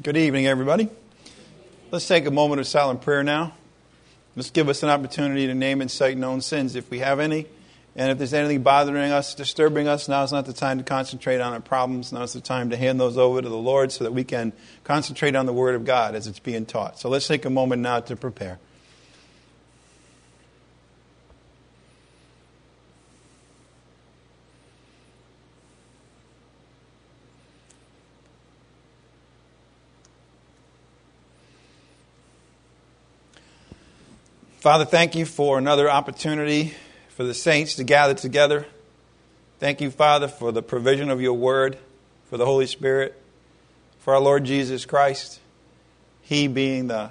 Good evening, everybody. Let's take a moment of silent prayer now. Let's give us an opportunity to name and cite known sins if we have any. And if there's anything bothering us, disturbing us, now is not the time to concentrate on our problems. Now is the time to hand those over to the Lord so that we can concentrate on the Word of God as it's being taught. So let's take a moment now to prepare. Father, thank you for another opportunity for the saints to gather together. Thank you, Father, for the provision of your word, for the Holy Spirit, for our Lord Jesus Christ, He being the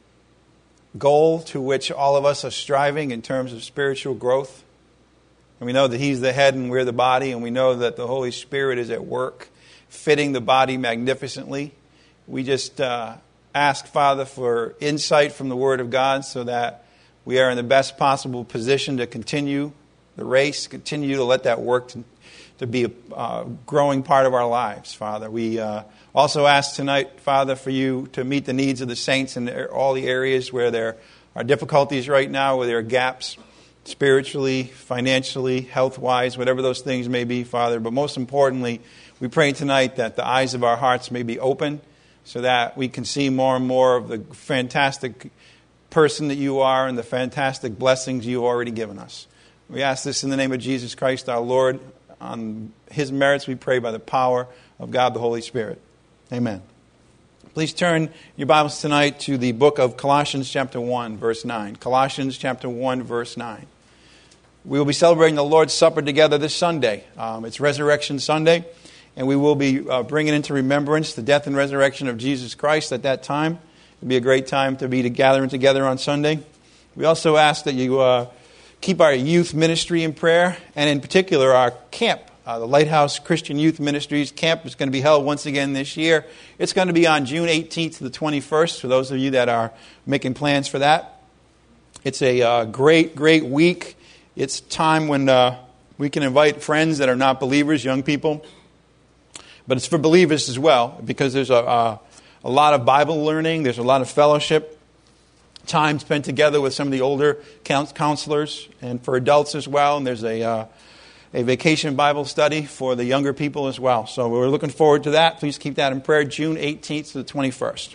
goal to which all of us are striving in terms of spiritual growth. And we know that He's the head and we're the body, and we know that the Holy Spirit is at work, fitting the body magnificently. We just ask, Father, for insight from the Word of God so that we are in the best possible position to continue the race, continue to let that work to be a growing part of our lives, Father. We also ask tonight, Father, for you to meet the needs of the saints in all the areas where there are difficulties right now, where there are gaps spiritually, financially, health-wise, whatever those things may be, Father. But most importantly, we pray tonight that the eyes of our hearts may be open so that we can see more and more of the fantastic person that you are and the fantastic blessings you've already given us. We ask this in the name of Jesus Christ, our Lord. On His merits we pray by the power of God the Holy Spirit. Amen. Please turn your Bibles tonight to the book of Colossians chapter 1, verse 9. Colossians chapter 1, verse 9. We will be celebrating the Lord's Supper together this Sunday. It's Resurrection Sunday, and we will be bringing into remembrance the death and resurrection of Jesus Christ at that time. It'll be a great time to be gathering together on Sunday. We also ask that you keep our youth ministry in prayer, and in particular our camp. The Lighthouse Christian Youth Ministries camp is going to be held once again this year. It's going to be on June 18th to the 21st, for those of you that are making plans for that. It's a great week. It's time when we can invite friends that are not believers, young people. But it's for believers as well, because there's a lot of Bible learning. There's a lot of fellowship time spent together with some of the older counselors, and for adults as well. And there's a vacation Bible study for the younger people as well. So we're looking forward to that. Please keep that in prayer, June 18th to the 21st.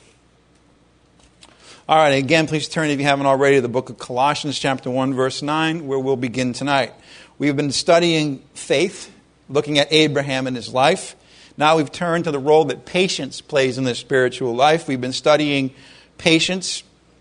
All right, again, please turn, if you haven't already, to the book of Colossians chapter 1, verse 9, where we'll begin tonight. We've been studying faith, looking at Abraham and his life. Now we've turned to the role that patience plays in the spiritual life. We've been studying patience,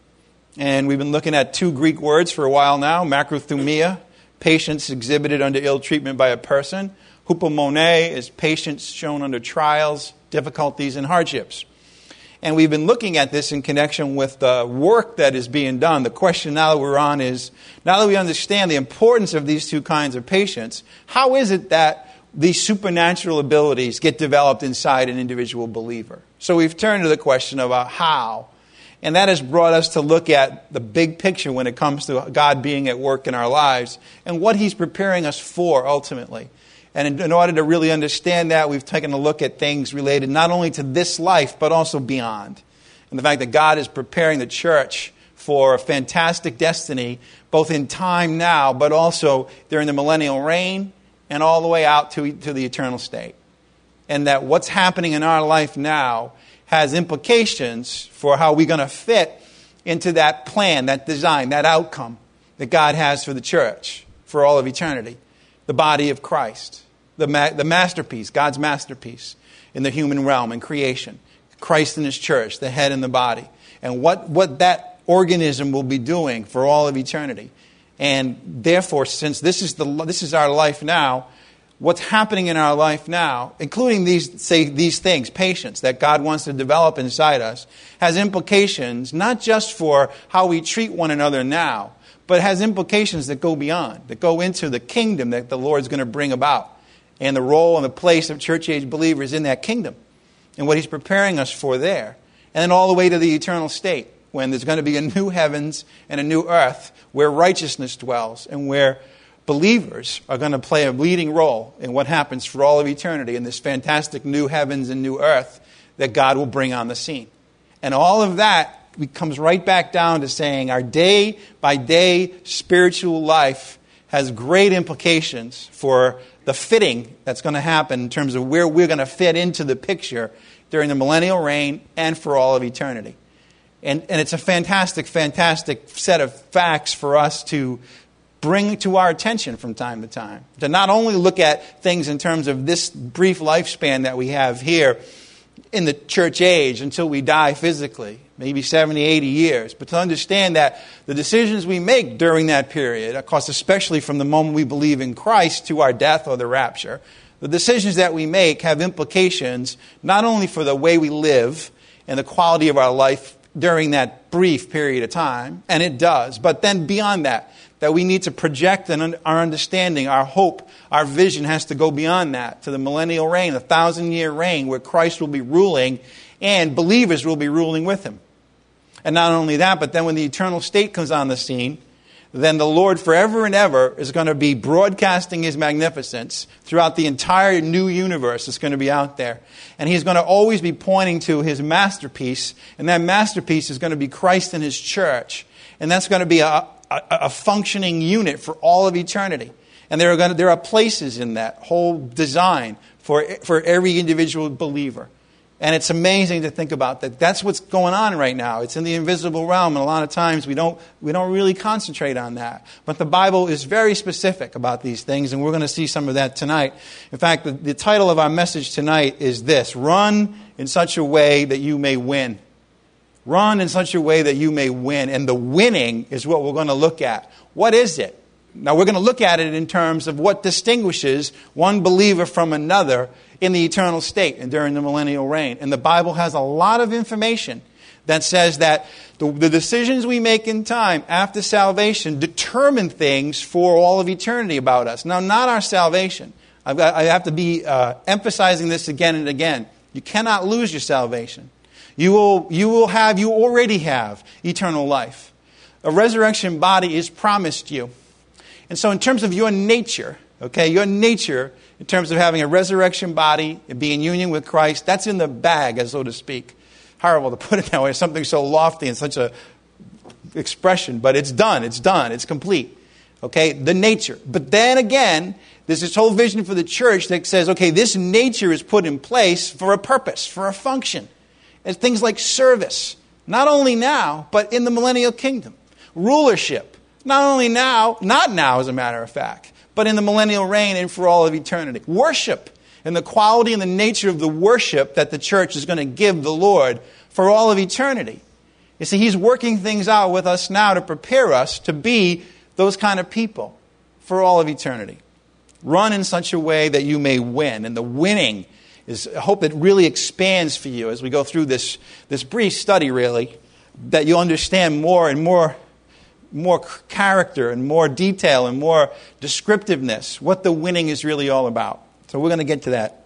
and we've been looking at two Greek words for a while now, makrothumia, patience exhibited under ill treatment by a person. Hupomone is patience shown under trials, difficulties, and hardships. And we've been looking at this in connection with the work that is being done. The question now that we're on is, now that we understand the importance of these two kinds of patience, how is it that these supernatural abilities get developed inside an individual believer? So we've turned to the question of how. And that has brought us to look at the big picture when it comes to God being at work in our lives and what He's preparing us for ultimately. And in order to really understand that, we've taken a look at things related not only to this life, but also beyond. And the fact that God is preparing the church for a fantastic destiny, both in time now, but also during the millennial reign, and all the way out to the eternal state. And that what's happening in our life now has implications for how we're going to fit into that plan, that design, that outcome that God has for the church for all of eternity. The body of Christ, the masterpiece, God's masterpiece in the human realm and creation. Christ and His church, the head and the body. And what that organism will be doing for all of eternity. And therefore, since this is our life now, what's happening in our life now, including these things, patience, that God wants to develop inside us, has implications not just for how we treat one another now, but has implications that go beyond, that go into the kingdom that the Lord's going to bring about, and the role and the place of church-age believers in that kingdom, and what He's preparing us for there, and then all the way to the eternal state, when there's going to be a new heavens and a new earth where righteousness dwells and where believers are going to play a leading role in what happens for all of eternity in this fantastic new heavens and new earth that God will bring on the scene. And all of that comes right back down to saying our day-by-day spiritual life has great implications for the fitting that's going to happen in terms of where we're going to fit into the picture during the millennial reign and for all of eternity. And it's a fantastic, fantastic set of facts for us to bring to our attention from time to time. To not only look at things in terms of this brief lifespan that we have here in the church age until we die physically, maybe 70, 80 years, but to understand that the decisions we make during that period, of course, especially from the moment we believe in Christ to our death or the rapture, the decisions that we make have implications not only for the way we live and the quality of our life during that brief period of time, and it does, but then beyond that we need to project our understanding, our hope, our vision has to go beyond that to the millennial reign, the 1,000-year reign where Christ will be ruling and believers will be ruling with him. And not only that, but then when the eternal state comes on the scene, then the Lord forever and ever is going to be broadcasting his magnificence throughout the entire new universe that's going to be out there. And he's going to always be pointing to his masterpiece, and that masterpiece is going to be Christ and his church. And that's going to be a functioning unit for all of eternity. And there are places in that whole design for every individual believer. And it's amazing to think about that. That's what's going on right now. It's in the invisible realm, and a lot of times we don't really concentrate on that. But the Bible is very specific about these things, and we're going to see some of that tonight. In fact, the title of our message tonight is this: Run in such a way that you may win. Run in such a way that you may win. And the winning is what we're going to look at. What is it? Now, we're going to look at it in terms of what distinguishes one believer from another in the eternal state and during the millennial reign. And the Bible has a lot of information that says that the decisions we make in time after salvation determine things for all of eternity about us. Now, not our salvation. I have to be emphasizing this again and again. You cannot lose your salvation. You already have eternal life. A resurrection body is promised you. And so in terms of your nature, your nature, in terms of having a resurrection body and being in union with Christ, that's in the bag, so to speak. Horrible to put it that way, something so lofty and such a expression, but it's done, it's complete. The nature. But then again, there's this whole vision for the church that says, this nature is put in place for a purpose, for a function. It's things like service, not only now, but in the millennial kingdom. Rulership, not only now, not now as a matter of fact, but in the millennial reign and for all of eternity. Worship, and the quality and the nature of the worship that the church is going to give the Lord for all of eternity. You see, he's working things out with us now to prepare us to be those kind of people for all of eternity. Run in such a way that you may win. And the winning is, I hope it really expands for you as we go through this brief study, really, that you'll understand more and more character and more detail and more descriptiveness, what the winning is really all about. So we're going to get to that.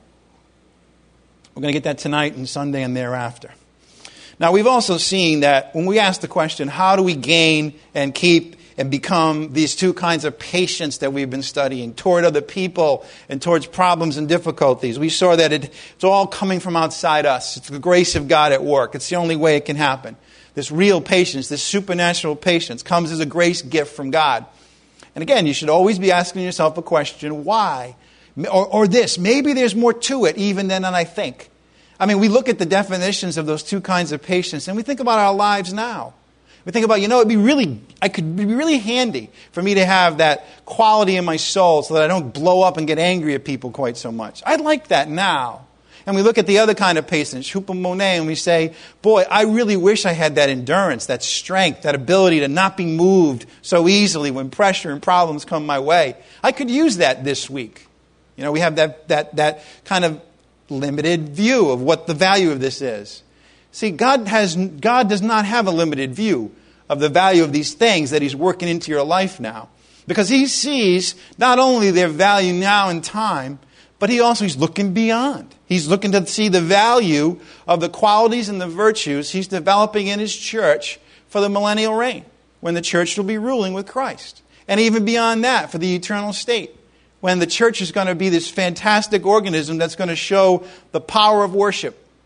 We're going to get that tonight and Sunday and thereafter. Now, we've also seen that when we ask the question, how do we gain and keep and become these two kinds of patience that we've been studying toward other people and towards problems and difficulties, we saw that it's all coming from outside us. It's the grace of God at work. It's the only way it can happen. This real patience, this supernatural patience comes as a grace gift from God. And again, you should always be asking yourself a question, why? Or this, maybe there's more to it even than I think. I mean, we look at the definitions of those two kinds of patience and we think about our lives now. We think about, it could be really handy for me to have that quality in my soul so that I don't blow up and get angry at people quite so much. I'd like that now. And we look at the other kind of patience, hupomone, and we say, boy, I really wish I had that endurance, that strength, that ability to not be moved so easily when pressure and problems come my way. I could use that this week. We have that kind of limited view of what the value of this is. See, God does not have a limited view of the value of these things that he's working into your life now. Because he sees not only their value now in time, but he's looking beyond. He's looking to see the value of the qualities and the virtues he's developing in his church for the millennial reign, when the church will be ruling with Christ. And even beyond that, for the eternal state, when the church is going to be this fantastic organism that's going to show the power of worship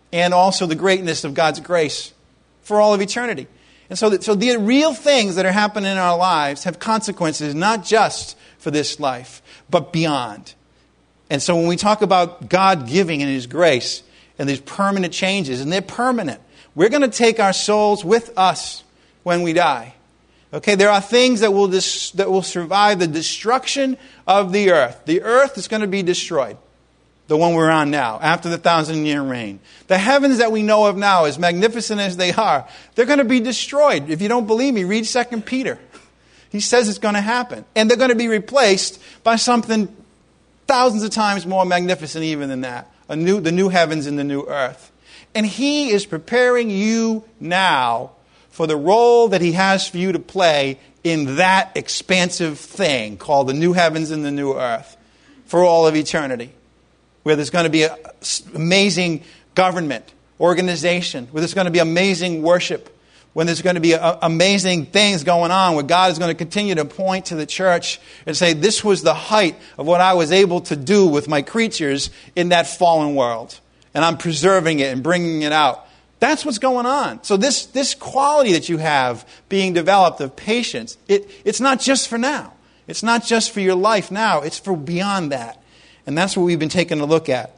and also the greatness of God's grace for all of eternity. And so the real things that are happening in our lives have consequences not just for this life, but beyond. And so when we talk about God giving in His grace and these permanent changes, and they're permanent, we're going to take our souls with us when we die. Okay, there are things that will survive the destruction of the earth. The earth is going to be destroyed, the one we're on now, after the 1,000-year reign. The heavens that we know of now, as magnificent as they are, they're going to be destroyed. If you don't believe me, read 2 Peter. He says it's going to happen. And they're going to be replaced by something thousands of times more magnificent even than that. The new heavens and the new earth. And He is preparing you now for the role that He has for you to play in that expansive thing called the new heavens and the new earth for all of eternity. Where there's going to be an amazing government, organization, where there's going to be amazing worship, when there's going to be amazing things going on, where God is going to continue to point to the church and say, this was the height of what I was able to do with my creatures in that fallen world. And I'm preserving it and bringing it out. That's what's going on. So this quality that you have being developed of patience, it's not just for now. It's not just for your life now. It's for beyond that. And that's what we've been taking a look at.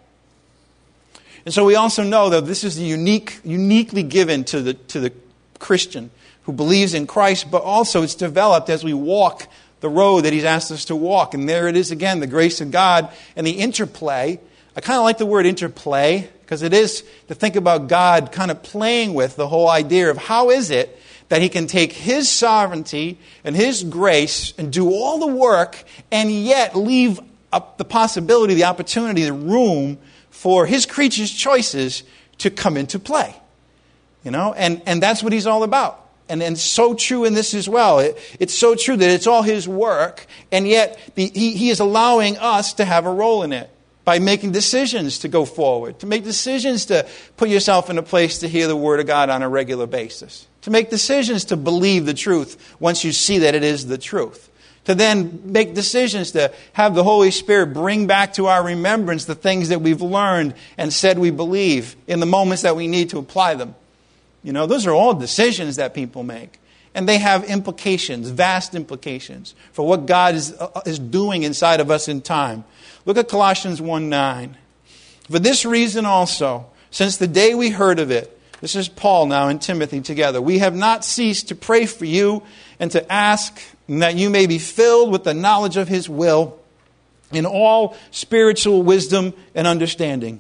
And so we also know that this is uniquely given to the Christian who believes in Christ, but also it's developed as we walk the road that He's asked us to walk. And there it is again, the grace of God and the interplay. I kind of like the word interplay because it is to think about God kind of playing with the whole idea of how is it that He can take His sovereignty and His grace and do all the work and yet leave up the possibility, the opportunity, the room for His creatures' choices to come into play. You know, and that's what He's all about. And so true in this as well. It's so true that it's all His work, and yet He is allowing us to have a role in it by making decisions to go forward, to make decisions to put yourself in a place to hear the Word of God on a regular basis, to make decisions to believe the truth once you see that it is the truth. To then make decisions to have the Holy Spirit bring back to our remembrance the things that we've learned and said we believe in the moments that we need to apply them. You know, those are all decisions that people make. And they have implications, vast implications, for what God is doing inside of us in time. Look at Colossians 1:9. For this reason also, since the day we heard of it, this is Paul now and Timothy together, we have not ceased to pray for you and to ask that you may be filled with the knowledge of His will in all spiritual wisdom and understanding.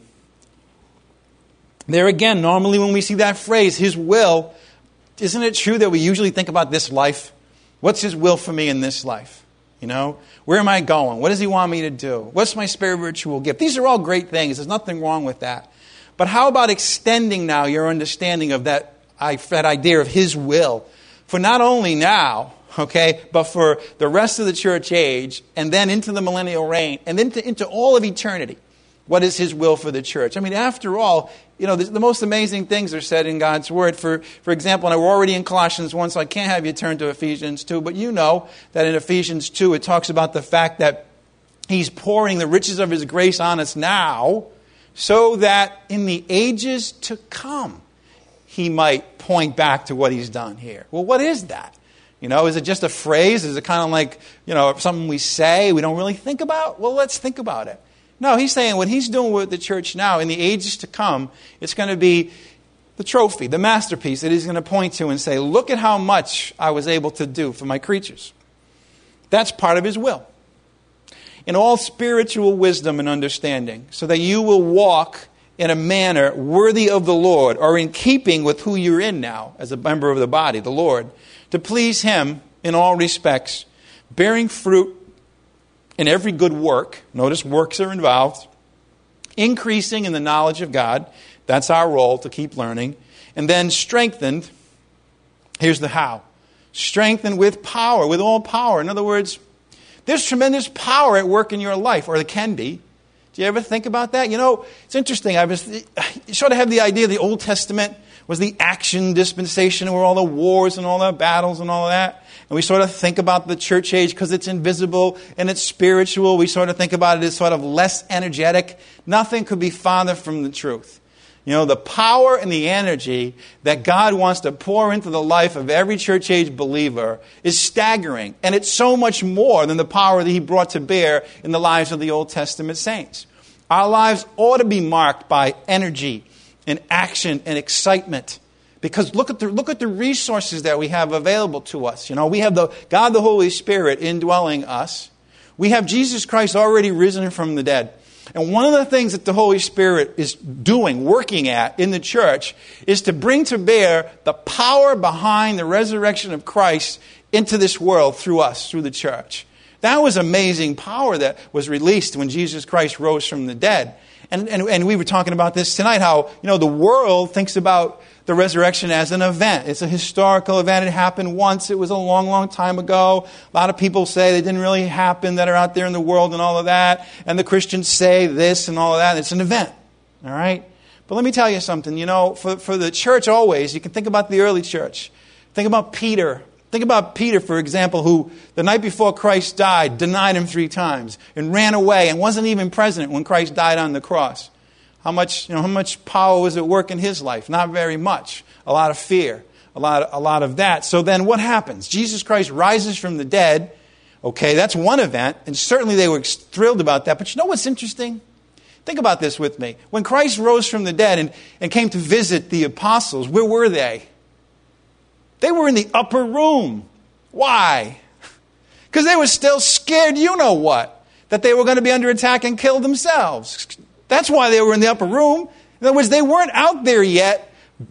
There again, normally when we see that phrase, His will, isn't it true that we usually think about this life? What's His will for me in this life? You know, where am I going? What does He want me to do? What's my spiritual gift? These are all great things. There's nothing wrong with that. But how about extending now your understanding of that idea of His will for not only now, okay, but for the rest of the church age, and then into the millennial reign, and then into all of eternity? What is His will for the church? I mean, after all, you know, the most amazing things are said in God's Word. For example, and we're already in Colossians 1, so I can't have you turn to Ephesians 2, but you know that in Ephesians 2 it talks about the fact that He's pouring the riches of His grace on us now, so that in the ages to come, He might point back to what He's done here. Well, what is that? You know, is it just a phrase? Is it kind of like, you know, something we say we don't really think about? Well, let's think about it. No, He's saying what He's doing with the church now, in the ages to come, it's going to be the trophy, the masterpiece that He's going to point to and say, look at how much I was able to do for my creatures. That's part of His will. In all spiritual wisdom and understanding, so that you will walk in a manner worthy of the Lord, or in keeping with who you're in now as a member of the body, the Lord, to please Him in all respects, bearing fruit in every good work. Notice works are involved. Increasing in the knowledge of God. That's our role, to keep learning. And then strengthened. Here's the how. Strengthened with power, with all power. In other words, there's tremendous power at work in your life, or there can be. Do you ever think about that? You know, it's interesting. You sort of have the idea the Old Testament was the action dispensation where all the wars and all the battles and all of that. And we sort of think about the church age because it's invisible and it's spiritual. We sort of think about it as sort of less energetic. Nothing could be farther from the truth. You know, the power and the energy that God wants to pour into the life of every church age believer is staggering. And it's so much more than the power that he brought to bear in the lives of the Old Testament saints. Our lives ought to be marked by energy and action and excitement. Because look at the resources that we have available to us. You know, we have God the Holy Spirit indwelling us. We have Jesus Christ already risen from the dead. And one of the things that the Holy Spirit is doing, working at in the church, is to bring to bear the power behind the resurrection of Christ into this world through us, through the church. That was amazing power that was released when Jesus Christ rose from the dead. And we were talking about this tonight, how, you know, the world thinks about the resurrection as an event. It's a historical event. It happened once. It was a long, long time ago. A lot of people say it didn't really happen that are out there in the world and all of that. And the Christians say this and all of that. It's an event. All right? But let me tell you something. You know, for the church always, you can think about the early church. Think about Peter. Think about Peter, for example, who the night before Christ died, denied him 3 times and ran away and wasn't even present when Christ died on the cross. How much power was at work in his life? Not very much. A lot of fear. A lot of that. So then what happens? Jesus Christ rises from the dead. Okay, that's one event. And certainly they were thrilled about that. But you know what's interesting? Think about this with me. When Christ rose from the dead and came to visit the apostles, where were they? They were in the upper room. Why? Because they were still scared, you know what? That they were going to be under attack and killed themselves. That's why they were in the upper room. In other words, they weren't out there yet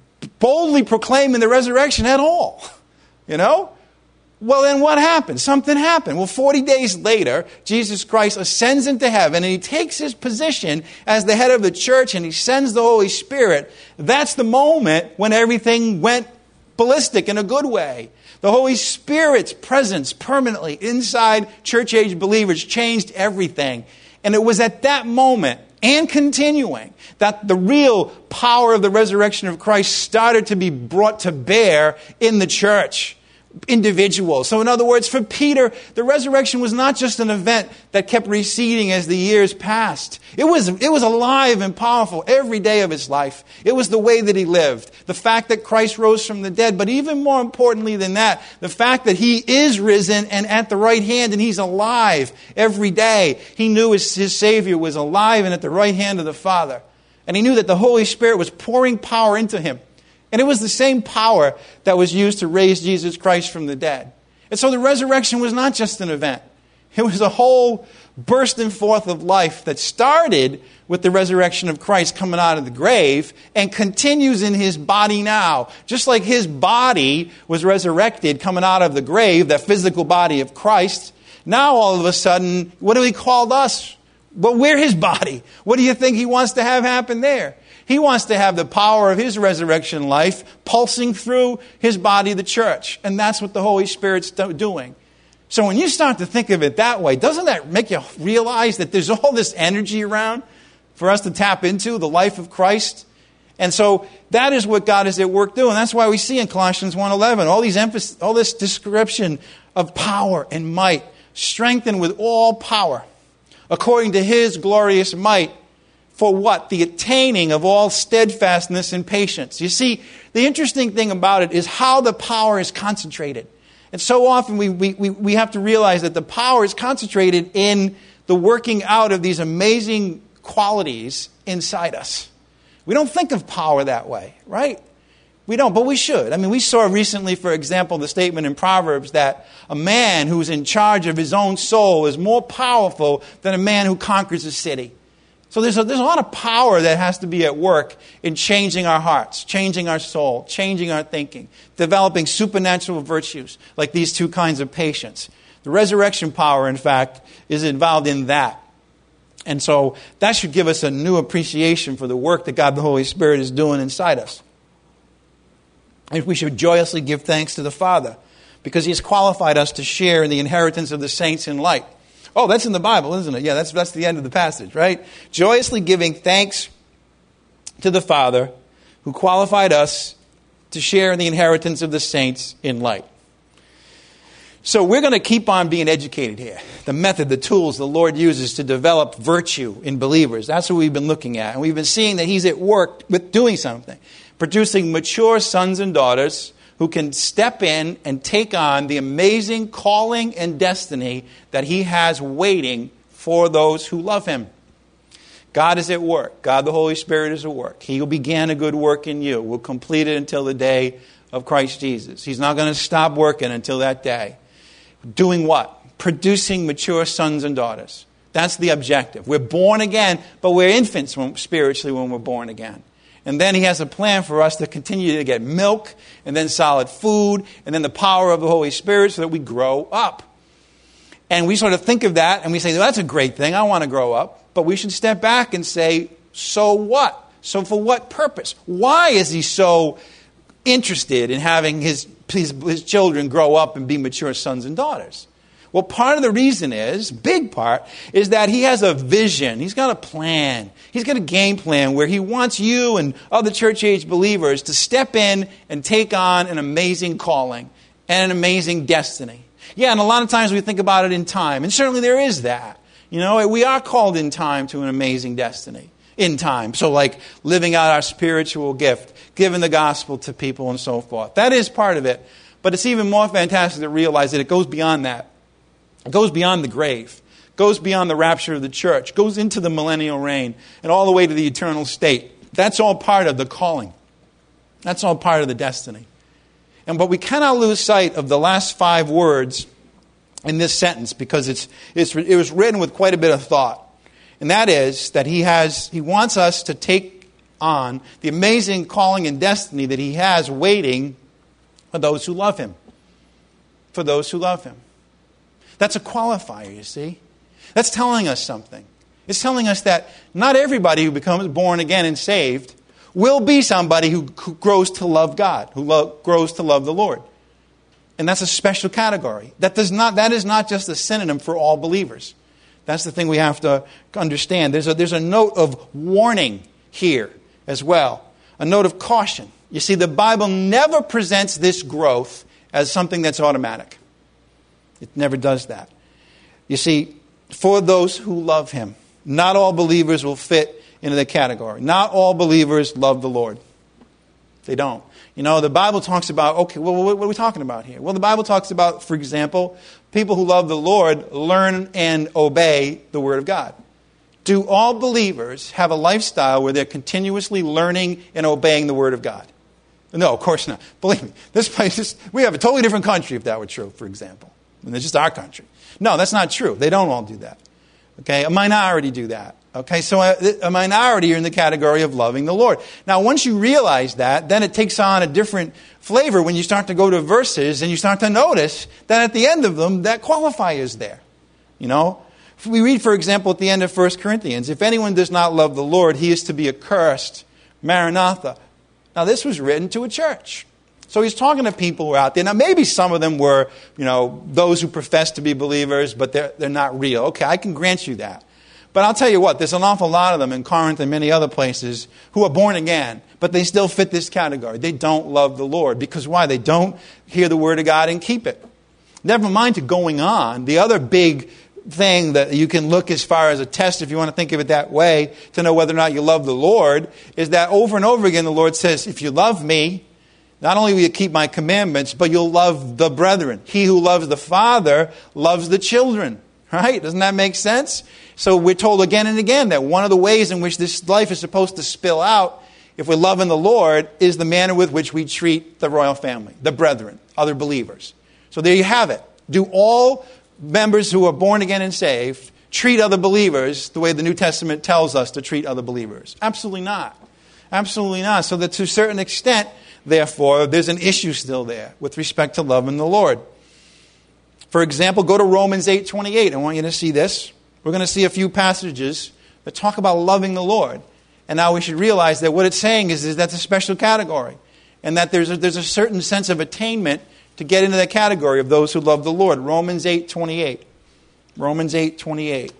boldly proclaiming the resurrection at all. You know? Well, then what happened? Something happened. Well, 40 days later, Jesus Christ ascends into heaven and he takes his position as the head of the church and he sends the Holy Spirit. That's the moment when everything went ballistic in a good way. The Holy Spirit's presence permanently inside church-age believers changed everything. And it was at that moment and continuing that the real power of the resurrection of Christ started to be brought to bear in the church. Individuals. So in other words, for Peter, the resurrection was not just an event that kept receding as the years passed. It was alive and powerful every day of his life. It was the way that he lived. The fact that Christ rose from the dead, but even more importantly than that, the fact that he is risen and at the right hand and he's alive every day. He knew his Savior was alive and at the right hand of the Father. And he knew that the Holy Spirit was pouring power into him. And it was the same power that was used to raise Jesus Christ from the dead. And so the resurrection was not just an event. It was a whole bursting forth of life that started with the resurrection of Christ coming out of the grave and continues in his body now. Just like his body was resurrected coming out of the grave, that physical body of Christ, now all of a sudden, what do he call us? Well, we're his body. What do you think he wants to have happen there? He wants to have the power of his resurrection life pulsing through his body, the church. And that's what the Holy Spirit's doing. So when you start to think of it that way, doesn't that make you realize that there's all this energy around for us to tap into, the life of Christ? And so that is what God is at work doing. That's why we see in Colossians 1:11 all this description of power and might, strengthened with all power, according to his glorious might, for what? The attaining of all steadfastness and patience. You see, the interesting thing about it is how the power is concentrated. And so often we have to realize that the power is concentrated in the working out of these amazing qualities inside us. We don't think of power that way, right? We don't, but we should. I mean, we saw recently, for example, the statement in Proverbs that a man who's in charge of his own soul is more powerful than a man who conquers a city. So there's a lot of power that has to be at work in changing our hearts, changing our soul, changing our thinking, developing supernatural virtues like these 2 kinds of patience. The resurrection power, in fact, is involved in that. And so that should give us a new appreciation for the work that God the Holy Spirit is doing inside us. And we should joyously give thanks to the Father because he has qualified us to share in the inheritance of the saints in light. Oh, that's in the Bible, isn't it? Yeah, that's the end of the passage, right? Joyously giving thanks to the Father who qualified us to share in the inheritance of the saints in light. So we're going to keep on being educated here. The method, the tools the Lord uses to develop virtue in believers. That's what we've been looking at. And we've been seeing that He's at work with doing something. Producing mature sons and daughters who can step in and take on the amazing calling and destiny that He has waiting for those who love Him. God is at work. God the Holy Spirit is at work. He who began a good work in you will complete it until the day of Christ Jesus. He's not going to stop working until that day. Doing what? Producing mature sons and daughters. That's the objective. We're born again, but we're infants spiritually when we're born again. And then He has a plan for us to continue to get milk, and then solid food, and then the power of the Holy Spirit so that we grow up. And we sort of think of that, and we say, well, that's a great thing. I want to grow up. But we should step back and say, so what? So for what purpose? Why is He so interested in having his children grow up and be mature sons and daughters? Well, part of the reason is, big part, is that He has a vision. He's got a plan. He's got a game plan where He wants you and other church-age believers to step in and take on an amazing calling and an amazing destiny. Yeah, and a lot of times we think about it in time, and certainly there is that. You know, we are called in time to an amazing destiny. In time. So like living out our spiritual gift, giving the gospel to people and so forth. That is part of it. But it's even more fantastic to realize that it goes beyond that. It goes beyond the grave. It goes beyond the rapture of the church. It goes into the millennial reign and all the way to the eternal state. That's all part of the calling. That's all part of the destiny. But we cannot lose sight of the last 5 words in this sentence because it was written with quite a bit of thought. And that is that He wants us to take on the amazing calling and destiny that He has waiting for those who love Him. For those who love Him. That's a qualifier, you see. That's telling us something. It's telling us that not everybody who becomes born again and saved will be somebody who grows to love God, who grows to love the Lord. And that's a special category. That is not just a synonym for all believers. That's the thing we have to understand. There's a note of warning here as well. A note of caution. You see, the Bible never presents this growth as something that's automatic. It never does that. You see, for those who love Him, not all believers will fit into the category. Not all believers love the Lord. They don't. You know, the Bible talks about, okay, well, what are we talking about here? Well, the Bible talks about, for example, people who love the Lord learn and obey the Word of God. Do all believers have a lifestyle where they're continuously learning and obeying the Word of God? No, of course not. Believe me, this place we have a totally different country if that were true, for example. And it's just our country. No, that's not true. They don't all do that. Okay, a minority do that. Okay, so a minority are in the category of loving the Lord. Now, once you realize that, then it takes on a different flavor when you start to go to verses and you start to notice that at the end of them, that qualifier is there. You know, if we read, for example, at the end of 1 Corinthians, if anyone does not love the Lord, he is to be accursed. Maranatha. Now, this was written to a church. So he's talking to people who are out there. Now, maybe some of them were, you know, those who profess to be believers, but they're not real. Okay, I can grant you that. But I'll tell you what, there's an awful lot of them in Corinth and many other places who are born again, but they still fit this category. They don't love the Lord. Because why? They don't hear the Word of God and keep it. Never mind to going on. The other big thing that you can look as far as a test, if you want to think of it that way, to know whether or not you love the Lord, is that over and over again the Lord says, if you love me, not only will you keep my commandments, but you'll love the brethren. He who loves the Father loves the children. Right? Doesn't that make sense? So we're told again and again that one of the ways in which this life is supposed to spill out, if we're loving the Lord, is the manner with which we treat the royal family, the brethren, other believers. So there you have it. Do all members who are born again and saved treat other believers the way the New Testament tells us to treat other believers? Absolutely not. Absolutely not. So that to a certain extent, therefore, there's an issue still there with respect to loving the Lord. For example, go to Romans 8:28. I want you to see this. We're going to see a few passages that talk about loving the Lord. And now we should realize that what it's saying is that's a special category. And that there's a certain sense of attainment to get into that category of those who love the Lord. Romans 8:28. Romans 8:28.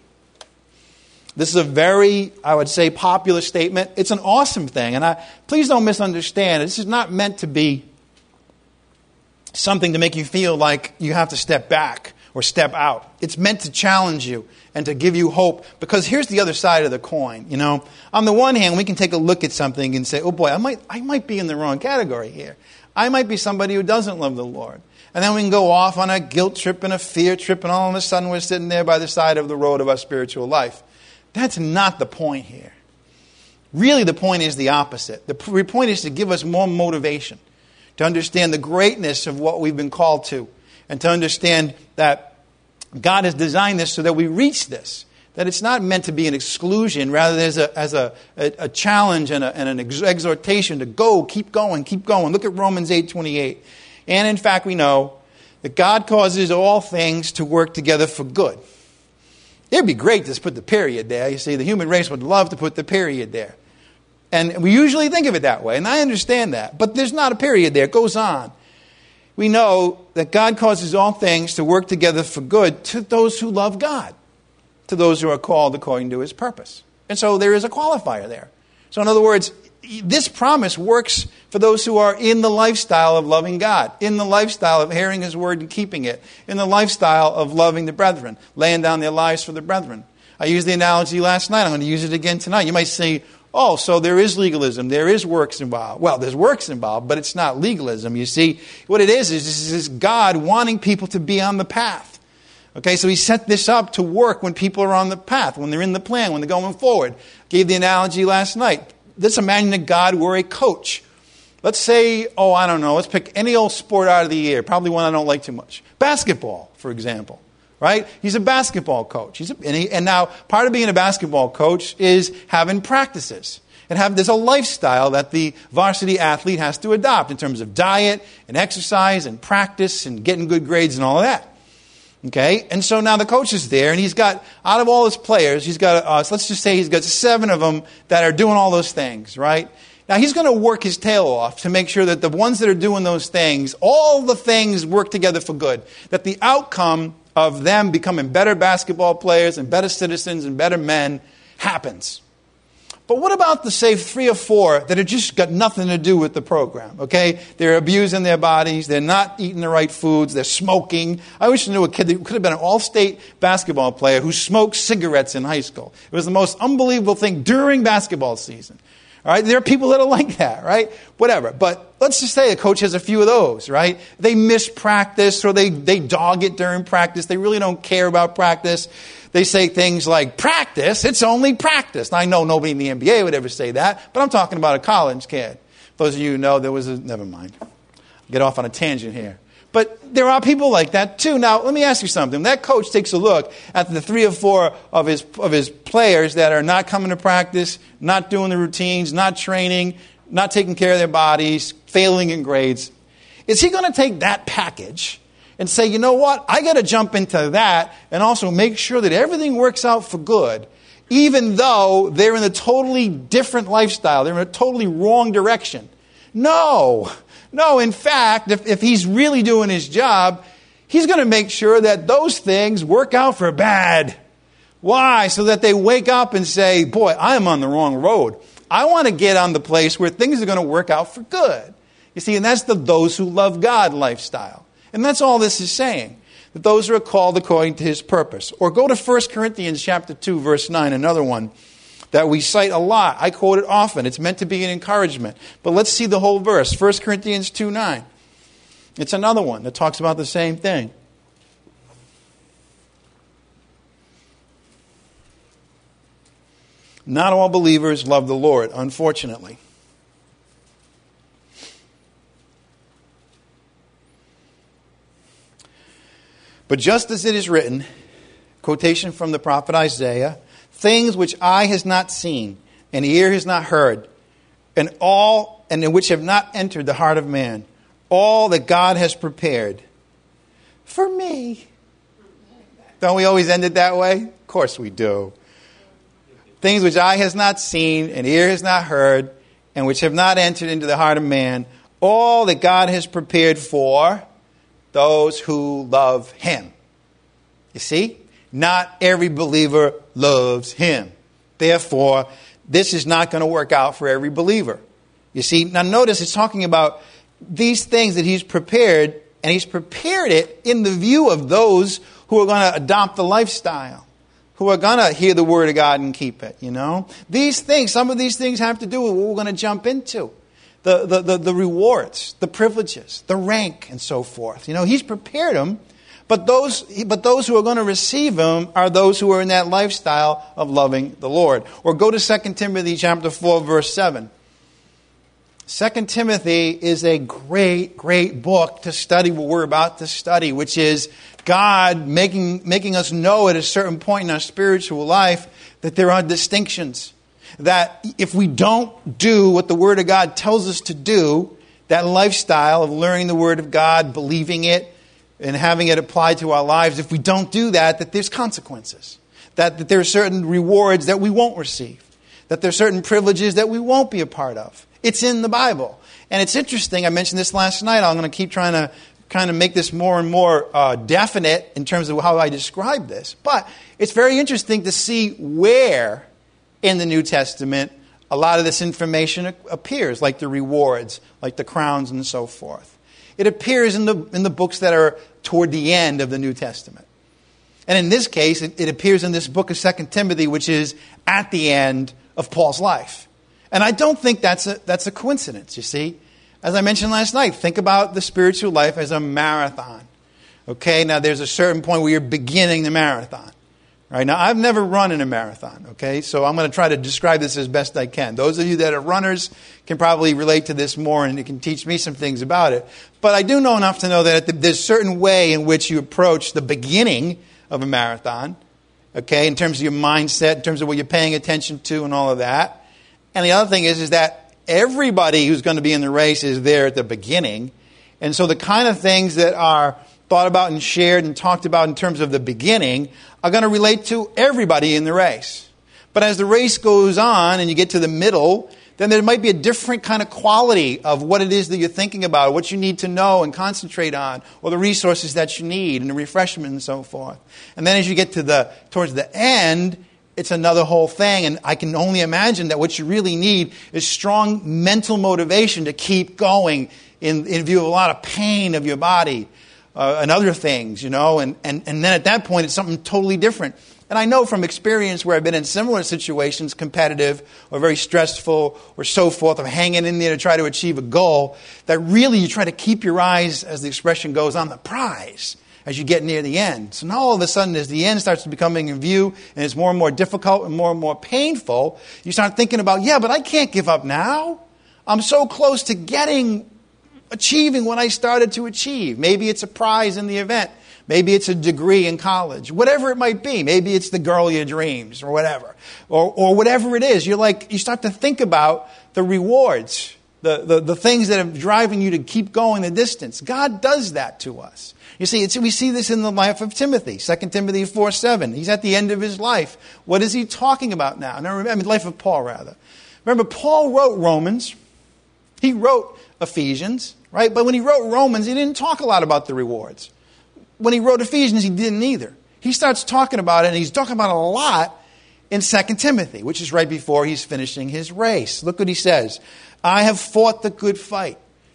This is a very, I would say, popular statement. It's an awesome thing. And please don't misunderstand. This is not meant to be something to make you feel like you have to step back or step out. It's meant to challenge you and to give you hope. Because here's the other side of the coin. You know, on the one hand, we can take a look at something and say, oh boy, I might be in the wrong category here. I might be somebody who doesn't love the Lord. And then we can go off on a guilt trip and a fear trip, and all of a sudden we're sitting there by the side of the road of our spiritual life. That's not the point here. Really, the point is the opposite. The point is to give us more motivation, to understand the greatness of what we've been called to, and to understand that God has designed this so that we reach this. That it's not meant to be an exclusion, rather as a challenge and an exhortation to go, keep going, keep going. Look at Romans 8:28. And in fact, we know that God causes all things to work together for good. It'd be great to just put the period there. You see, the human race would love to put the period there. And we usually think of it that way, and I understand that. But there's not a period there. It goes on. We know that God causes all things to work together for good to those who love God, to those who are called according to His purpose. And so there is a qualifier there. So in other words, this promise works for those who are in the lifestyle of loving God, in the lifestyle of hearing His word and keeping it, in the lifestyle of loving the brethren, laying down their lives for the brethren. I used the analogy last night. I'm going to use it again tonight. You might say, oh, so there is legalism, there is works involved. Well, there's works involved, but it's not legalism. You see, what it is God wanting people to be on the path. Okay, so He set this up to work when people are on the path, when they're in the plan, when they're going forward. Gave the analogy last night. Let's imagine that God were a coach. Let's say, I don't know, let's pick any old sport out of the year, probably one I don't like too much. Basketball, for example. Right? He's a basketball coach. And now, part of being a basketball coach is having practices. And there's a lifestyle that the varsity athlete has to adopt in terms of diet and exercise and practice and getting good grades and all of that. Okay? And so now the coach is there, and he's got, out of all his players, he's got, let's just say he's got 7 of them that are doing all those things, right? Now, he's going to work his tail off to make sure that the ones that are doing those things, all the things work together for good. That the outcome of them becoming better basketball players and better citizens and better men happens. But what about the, say, 3 or 4 that have just got nothing to do with the program, okay? They're abusing their bodies. They're not eating the right foods. They're smoking. I wish I knew a kid that could have been an all-state basketball player who smoked cigarettes in high school. It was the most unbelievable thing during basketball season. All right, there are people that are like that, right? Whatever. But let's just say a coach has a few of those, right? They miss practice or they dog it during practice. They really don't care about practice. They say things like, practice? It's only practice. Now, I know nobody in the NBA would ever say that, but I'm talking about a college kid. Those of you who know, never mind. Get off on a tangent here. But there are people like that too. Now, let me ask you something. That coach takes a look at the 3 or 4 of his players that are not coming to practice, not doing the routines, not training, not taking care of their bodies, failing in grades. Is he going to take that package and say, you know what, I got to jump into that and also make sure that everything works out for good, even though they're in a totally different lifestyle, they're in a totally wrong direction? No, in fact, if he's really doing his job, he's going to make sure that those things work out for bad. Why? So that they wake up and say, boy, I am on the wrong road. I want to get on the place where things are going to work out for good. You see, and that's the those who love God lifestyle. And that's all this is saying, that those who are called according to His purpose. Or go to 1 Corinthians chapter 2, verse 9, another one that we cite a lot. I quote it often. It's meant to be an encouragement. But let's see the whole verse. 1 Corinthians 2:9. It's another one that talks about the same thing. Not all believers love the Lord, unfortunately. But just as it is written, quotation from the prophet Isaiah, things which eye has not seen, and ear has not heard, and which have not entered the heart of man, all that God has prepared for me. Don't we always end it that way? Of course we do. Things which eye has not seen, and ear has not heard, and which have not entered into the heart of man, all that God has prepared for those who love Him. You see? Not every believer loves Him. Therefore, this is not going to work out for every believer. You see? Now notice it's talking about these things that He's prepared And he's prepared it in the view of those who are going to adopt the lifestyle, who are going to hear the word of God and keep it, These things, some of these things have to do with what we're going to jump into. The rewards, the privileges, the rank, and so forth. He's prepared them, but those who are going to receive them are those who are in that lifestyle of loving the Lord. Or go to 2 Timothy chapter 4, verse 7. 2 Timothy is a great, great book to study what we're about to study, which is God making us know at a certain point in our spiritual life that there are distinctions. That if we don't do what the Word of God tells us to do, that lifestyle of learning the Word of God, believing it, and having it applied to our lives, if we don't do that there's consequences. That there are certain rewards that we won't receive. That there are certain privileges that we won't be a part of. It's in the Bible. And it's interesting, I mentioned this last night, I'm going to keep trying to kind of make this more and more definite in terms of how I describe this. But it's very interesting to see where in the New Testament a lot of this information appears, like the rewards, like the crowns and so forth. It appears in the books that are toward the end of the New Testament. And in this case, it appears in this book of 2 Timothy, which is at the end of Paul's life. And I don't think that's a coincidence, you see. As I mentioned last night, think about the spiritual life as a marathon. Okay, now there's a certain point where you're beginning the marathon. Right, now I've never run in a marathon, okay, so I'm going to try to describe this as best I can. Those of you that are runners can probably relate to this more and you can teach me some things about it. But I do know enough to know that there's a certain way in which you approach the beginning of a marathon, okay, in terms of your mindset, in terms of what you're paying attention to and all of that. And the other thing is that everybody who's going to be in the race is there at the beginning. And so the kind of things that are thought about and shared and talked about in terms of the beginning are going to relate to everybody in the race. But as the race goes on and you get to the middle, then there might be a different kind of quality of what it is that you're thinking about, what you need to know and concentrate on, or the resources that you need and the refreshment and so forth. And then as you get to towards the end, it's another whole thing. And I can only imagine that what you really need is strong mental motivation to keep going in view of a lot of pain of your body. And other things, and then at that point it's something totally different. And I know from experience where I've been in similar situations, competitive or very stressful or so forth, of hanging in there to try to achieve a goal, that really you try to keep your eyes, as the expression goes, on the prize as you get near the end. So now all of a sudden, as the end starts becoming in view and it's more and more difficult and more painful, you start thinking about, but I can't give up now. I'm so close to achieving what I started to achieve. Maybe it's a prize in the event. Maybe it's a degree in college. Whatever it might be. Maybe it's the girl of your dreams or whatever. Or whatever it is. You start to think about the rewards, the things that are driving you to keep going the distance. God does that to us. You see, we see this in the life of Timothy. 2 Timothy 4:7. He's at the end of his life. What is he talking about now? Life of Paul, rather. Remember, Paul wrote Romans. He wrote Ephesians. Right? But when he wrote Romans, he didn't talk a lot about the rewards. When he wrote Ephesians, he didn't either. He starts talking about it, and he's talking about it a lot in 2 Timothy, which is right before he's finishing his race. Look what he says. I have fought the good fight.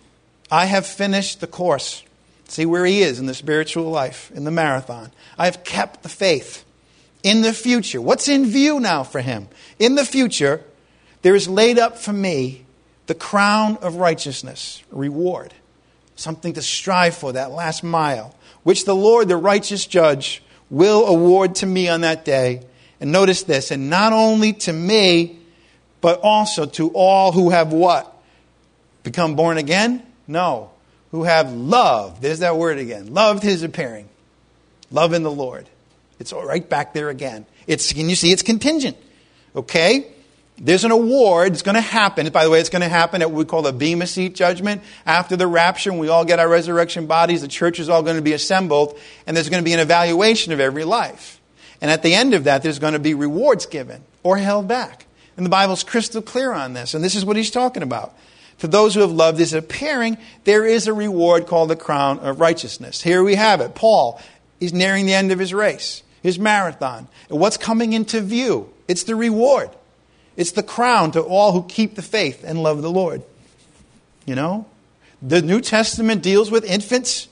I have finished the course. See where he is in the spiritual life, in the marathon. I have kept the faith. In the future, what's in view now for him? In the future, there is laid up for me the crown of righteousness, a reward, something to strive for, that last mile, which the Lord, the righteous judge, will award to me on that day. And notice this, and not only to me, but also to all who have what? Become born again? No. Who have loved, there's that word again, loved his appearing. Love in the Lord. It's all right back there again. Can you see it's contingent? Okay? There's an award. It's going to happen. By the way, it's going to happen at what we call the Bema Seat judgment. After the rapture, when we all get our resurrection bodies, the church is all going to be assembled, and there's going to be an evaluation of every life. And at the end of that, there's going to be rewards given or held back. And the Bible's crystal clear on this, and this is what he's talking about. To those who have loved his appearing, there is a reward called the crown of righteousness. Here we have it. Paul is nearing the end of his race, his marathon. And what's coming into view? It's the reward. It's the crown to all who keep the faith and love the Lord. The New Testament deals with infants.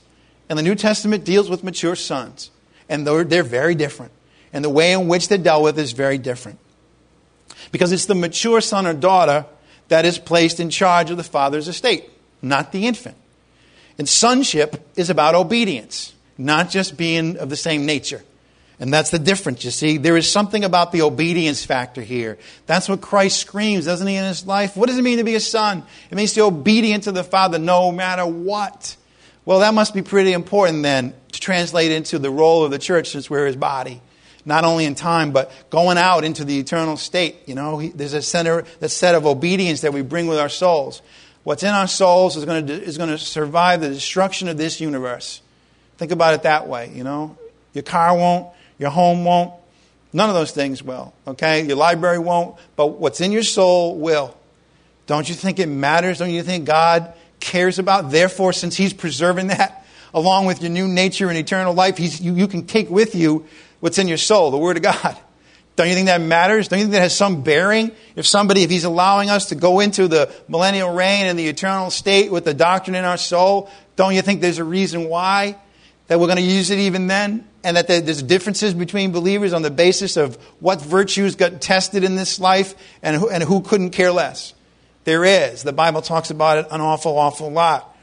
And the New Testament deals with mature sons. And they're very different. And the way in which they're dealt with is very different. Because it's the mature son or daughter that is placed in charge of the father's estate, not the infant. And sonship is about obedience, not just being of the same nature. And that's the difference, you see. There is something about the obedience factor here. That's what Christ screams, doesn't he, in his life? What does it mean to be a son? It means to be obedient to the Father no matter what. Well, that must be pretty important then to translate into the role of the church, since we're his body. Not only in time, but going out into the eternal state. You know, there's a set of obedience that we bring with our souls. What's in our souls is going to survive the destruction of this universe. Think about it that way, you know. Your car won't. Your home won't. None of those things will. Okay? Your library won't. But what's in your soul will. Don't you think it matters? Don't you think God cares about? Therefore, since he's preserving that, along with your new nature and eternal life, you can take with you what's in your soul, the Word of God. Don't you think that matters? Don't you think that has some bearing? If he's allowing us to go into the millennial reign and the eternal state with the doctrine in our soul, don't you think there's a reason why? That we're going to use it even then? And that there's differences between believers on the basis of what virtues got tested in this life and who couldn't care less. There is. The Bible talks about it an awful, awful lot.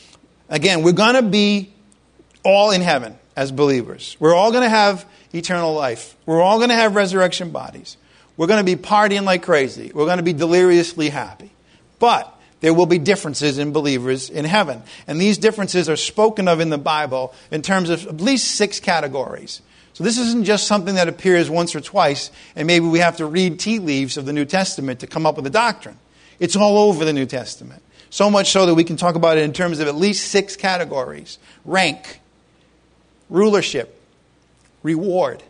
Again, we're going to be all in heaven as believers. We're all going to have eternal life. We're all going to have resurrection bodies. We're going to be partying like crazy. We're going to be deliriously happy. But there will be differences in believers in heaven. And these differences are spoken of in the Bible in terms of at least 6 categories. So this isn't just something that appears once or twice, and maybe we have to read tea leaves of the New Testament to come up with a doctrine. It's all over the New Testament. So much so that we can talk about it in terms of at least 6 categories. Rank, rulership, reward,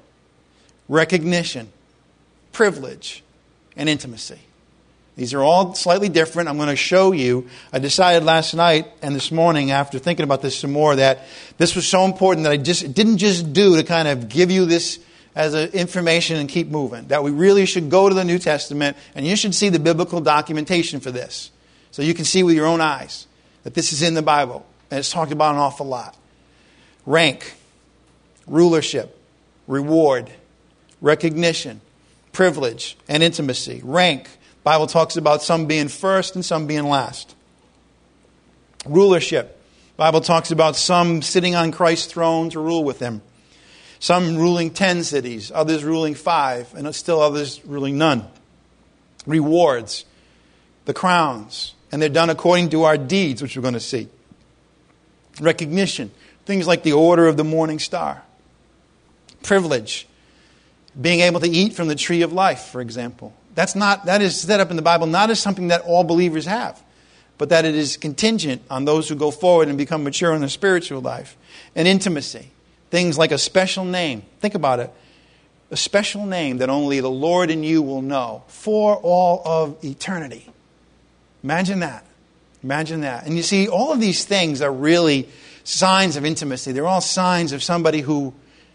recognition, privilege, and intimacy. These are all slightly different. I'm going to show you. I decided last night and this morning, after thinking about this some more, that this was so important that didn't just do to kind of give you this as information and keep moving. That we really should go to the New Testament and you should see the biblical documentation for this. So you can see with your own eyes that this is in the Bible. And it's talked about an awful lot. Rank, rulership, reward, recognition, privilege, and intimacy. Rank. Bible talks about some being first and some being last. Rulership. Bible talks about some sitting on Christ's throne to rule with him. Some ruling 10 cities, others ruling 5, and still others ruling none. Rewards. The crowns. And they're done according to our deeds, which we're going to see. Recognition. Things like the order of the morning star. Privilege. Being able to eat from the tree of life, for example. That is set up in the Bible not as something that all believers have, but that it is contingent on those who go forward and become mature in their spiritual life. And intimacy. Things like a special name. Think about it. A special name that only the Lord and you will know for all of eternity. Imagine that. Imagine that. And you see, all of these things are really signs of intimacy. They're all signs of somebody who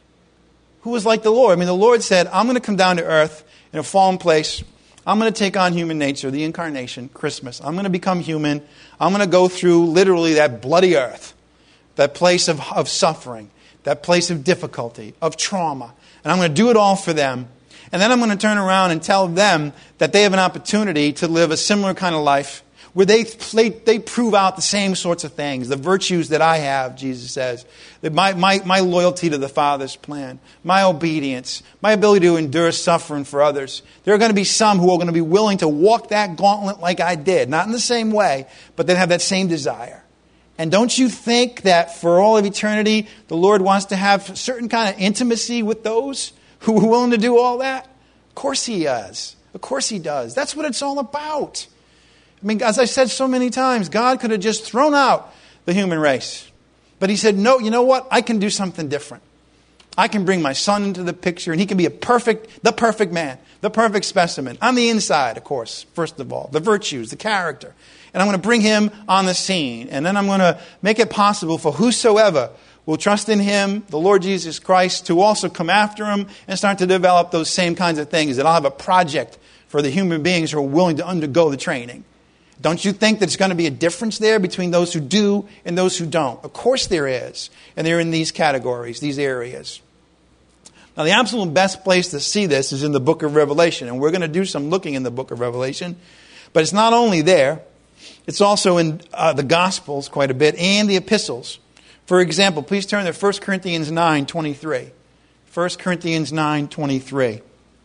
was like the Lord. I mean, the Lord said, I'm going to come down to earth in a fallen place. I'm going to take on human nature, the incarnation, Christmas. I'm going to become human. I'm going to go through literally that bloody earth, that place of suffering, that place of difficulty, of trauma. And I'm going to do it all for them. And then I'm going to turn around and tell them that they have an opportunity to live a similar kind of life where they prove out the same sorts of things, the virtues that I have, Jesus says. That my loyalty to the Father's plan, my obedience, my ability to endure suffering for others. There are going to be some who are going to be willing to walk that gauntlet like I did. Not in the same way, but they have that same desire. And don't you think that for all of eternity, the Lord wants to have a certain kind of intimacy with those who are willing to do all that? Of course He does. Of course He does. That's what it's all about. I mean, as I said so many times, God could have just thrown out the human race. But He said, no, you know what? I can do something different. I can bring my Son into the picture, and He can be the perfect man, the perfect specimen. On the inside, of course, first of all, the virtues, the character. And I'm going to bring Him on the scene. And then I'm going to make it possible for whosoever will trust in Him, the Lord Jesus Christ, to also come after Him and start to develop those same kinds of things. That I'll have a project for the human beings who are willing to undergo the training. Don't you think there's going to be a difference there between those who do and those who don't? Of course there is. And they're in these categories, these areas. Now, the absolute best place to see this is in the book of Revelation. And we're going to do some looking in the book of Revelation. But it's not only there. It's also in the Gospels quite a bit and the epistles. For example, please turn to 1 Corinthians 9:23. 1 Corinthians 9:23.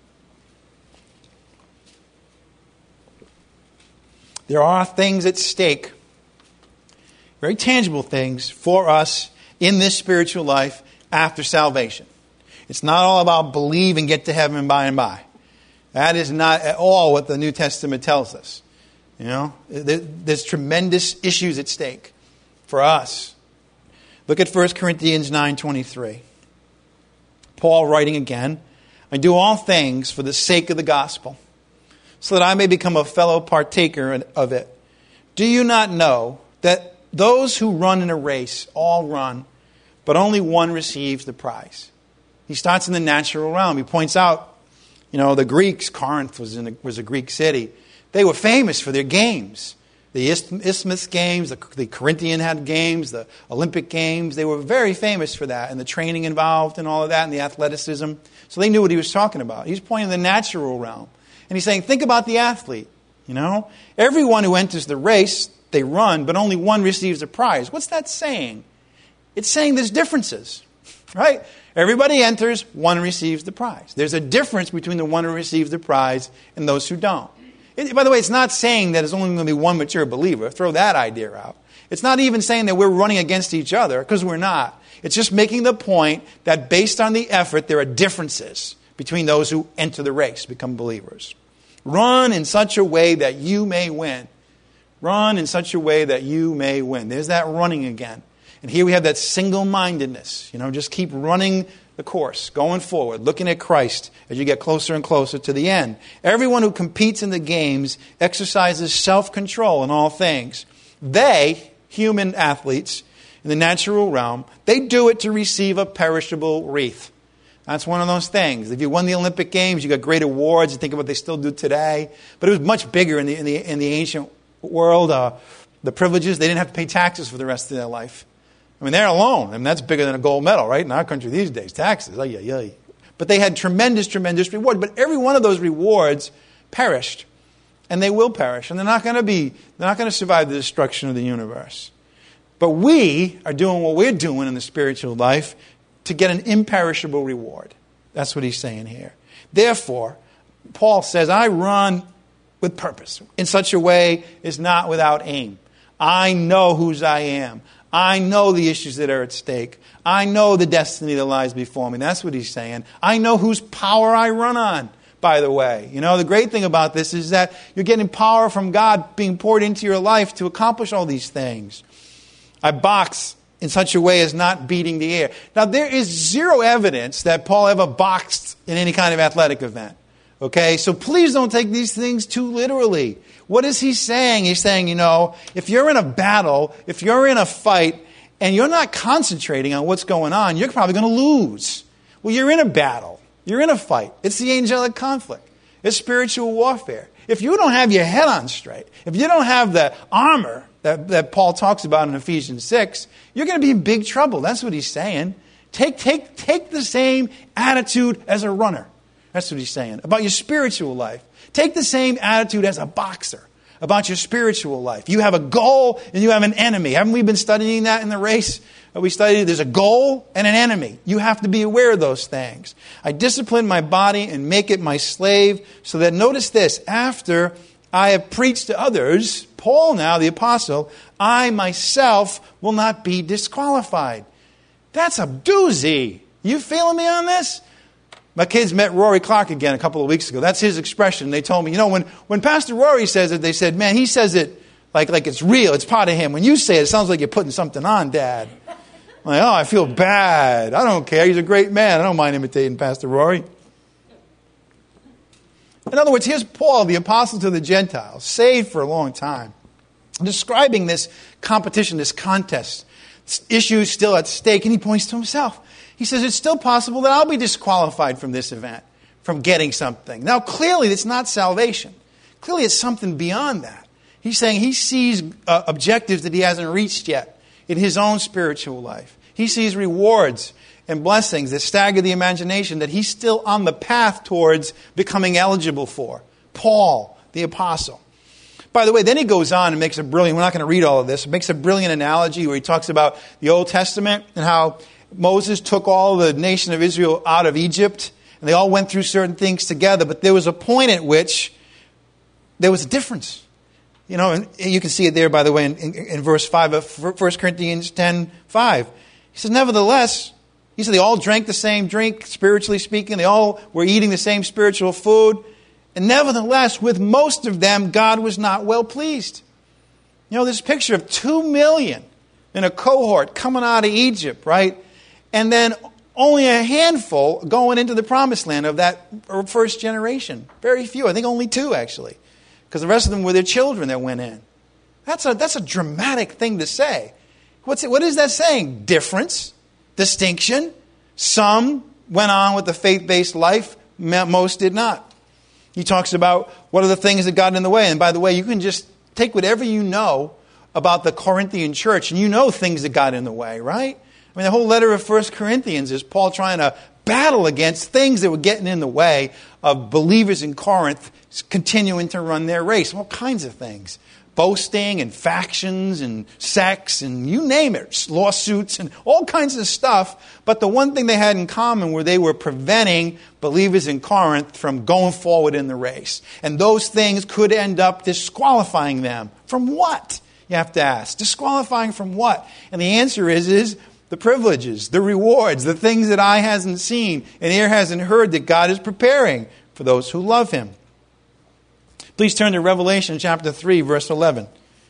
There are things at stake, very tangible things for us in this spiritual life after salvation. It's not all about believe and get to heaven by and by. That is not at all what the New Testament tells us. You know, there's tremendous issues at stake for us. Look at 1 Corinthians 9:23. Paul writing again, I do all things for the sake of the gospel, so that I may become a fellow partaker of it. Do you not know that those who run in a race all run, but only one receives the prize? He starts in the natural realm. He points out, the Greeks, Corinth was a Greek city. They were famous for their games. The Isthmus games, the Corinthian had games, the Olympic games. They were very famous for that, and the training involved and all of that, and the athleticism. So they knew what he was talking about. He's pointing to the natural realm. And he's saying, think about the athlete. Everyone who enters the race, they run, but only one receives the prize. What's that saying? It's saying there's differences, right? Everybody enters, one receives the prize. There's a difference between the one who receives the prize and those who don't. By the way, it's not saying that there's only going to be one mature believer. Throw that idea out. It's not even saying that we're running against each other, because we're not. It's just making the point that based on the effort, there are differences between those who enter the race, become believers. Run in such a way that you may win. Run in such a way that you may win. There's that running again. And here we have that single-mindedness. Just keep running the course, going forward, looking at Christ as you get closer and closer to the end. Everyone who competes in the games exercises self-control in all things. They, human athletes in the natural realm, they do it to receive a perishable wreath. That's one of those things. If you won the Olympic Games, you got great awards. You think of what they still do today. But it was much bigger in the ancient world. The privileges, they didn't have to pay taxes for the rest of their life. They're alone. That's bigger than a gold medal, right? In our country these days, taxes. But they had tremendous, tremendous reward. But every one of those rewards perished. And they will perish. And they're not going to survive the destruction of the universe. But we are doing what we're doing in the spiritual life to get an imperishable reward. That's what he's saying here. Therefore, Paul says, I run with purpose. In such a way is not without aim. I know whose I am. I know the issues that are at stake. I know the destiny that lies before me. That's what he's saying. I know whose power I run on, by the way. The great thing about this is that you're getting power from God being poured into your life to accomplish all these things. I box in such a way as not beating the air. Now, there is zero evidence that Paul ever boxed in any kind of athletic event. Okay, so please don't take these things too literally. What is he saying? He's saying, if you're in a battle, if you're in a fight, and you're not concentrating on what's going on, you're probably going to lose. Well, you're in a battle. You're in a fight. It's the angelic conflict. It's spiritual warfare. If you don't have your head on straight, if you don't have the armor that Paul talks about in Ephesians 6, you're going to be in big trouble. That's what he's saying. Take the same attitude as a runner. That's what he's saying. About your spiritual life. Take the same attitude as a boxer. About your spiritual life. You have a goal and you have an enemy. Haven't we been studying that in the race? We studied there's a goal and an enemy. You have to be aware of those things. I discipline my body and make it my slave, so that, notice this, after I have preached to others, Paul now, the apostle, I myself will not be disqualified. That's a doozy. You feeling me on this? My kids met Rory Clark again a couple of weeks ago. That's his expression. They told me, when Pastor Rory says it, they said, man, he says it like it's real. It's part of him. When you say it sounds like you're putting something on, Dad. I'm like, I feel bad. I don't care. He's a great man. I don't mind imitating Pastor Rory. In other words, here's Paul, the apostle to the Gentiles, saved for a long time, describing this competition, this contest, issues still at stake, and he points to himself. He says, it's still possible that I'll be disqualified from this event, from getting something. Now, clearly, it's not salvation. Clearly, it's something beyond that. He's saying he sees objectives that he hasn't reached yet in his own spiritual life. He sees rewards and blessings that stagger the imagination that he's still on the path towards becoming eligible for. Paul, the apostle. By the way, then he goes on and makes a brilliant, we're not going to read all of this, makes a brilliant analogy where he talks about the Old Testament and how Moses took all the nation of Israel out of Egypt, and they all went through certain things together, but there was a point at which there was a difference. You know, and you can see it there, by the way, in verse 5 of 1 Corinthians 10:5. He says, nevertheless, he said they all drank the same drink, spiritually speaking. They all were eating the same spiritual food. And nevertheless, with most of them, God was not well pleased. You know, this picture of 2 million in a cohort coming out of Egypt, right? And then only a handful going into the promised land of that first generation. Very few. I think only 2, actually. Because the rest of them were their children that went in. That's a dramatic thing to say. What is that saying? Difference, distinction. Some went on with the faith-based life. Most did not. He talks about what are the things that got in the way. And by the way, you can just take whatever you know about the Corinthian church, and you know things that got in the way, right? I mean, the whole letter of 1 Corinthians is Paul trying to battle against things that were getting in the way of believers in Corinth continuing to run their race. All kinds of things. Boasting and factions and sex and you name it. Lawsuits and all kinds of stuff. But the one thing they had in common were they were preventing believers in Corinth from going forward in the race. And those things could end up disqualifying them. From what? You have to ask. Disqualifying from what? And the answer is the privileges, the rewards, the things that eye hasn't seen and ear hasn't heard that God is preparing for those who love Him. Please turn to Revelation chapter 3, verse 11.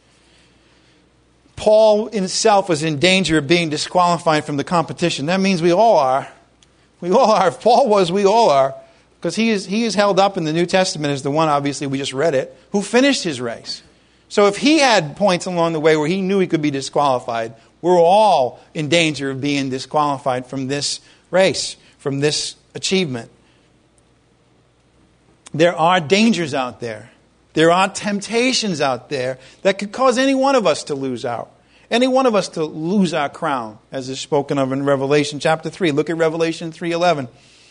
Paul himself was in danger of being disqualified from the competition. That means we all are. We all are. If Paul was, we all are. Because he is held up in the New Testament as the one, obviously, we just read it, who finished his race. So if he had points along the way where he knew he could be disqualified, we're all in danger of being disqualified from this race, from this achievement. There are dangers out there. There are temptations out there that could cause any one of us to lose out. Any one of us to lose our crown, as is spoken of in Revelation chapter 3. Look at Revelation 3:11.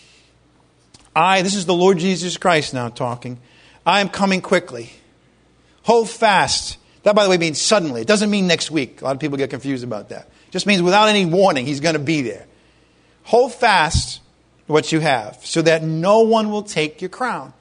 This is the Lord Jesus Christ now talking. I am coming quickly. Hold fast. That, by the way, means suddenly. It doesn't mean next week. A lot of people get confused about that. It just means without any warning, He's going to be there. Hold fast what you have, so that no one will take your crown.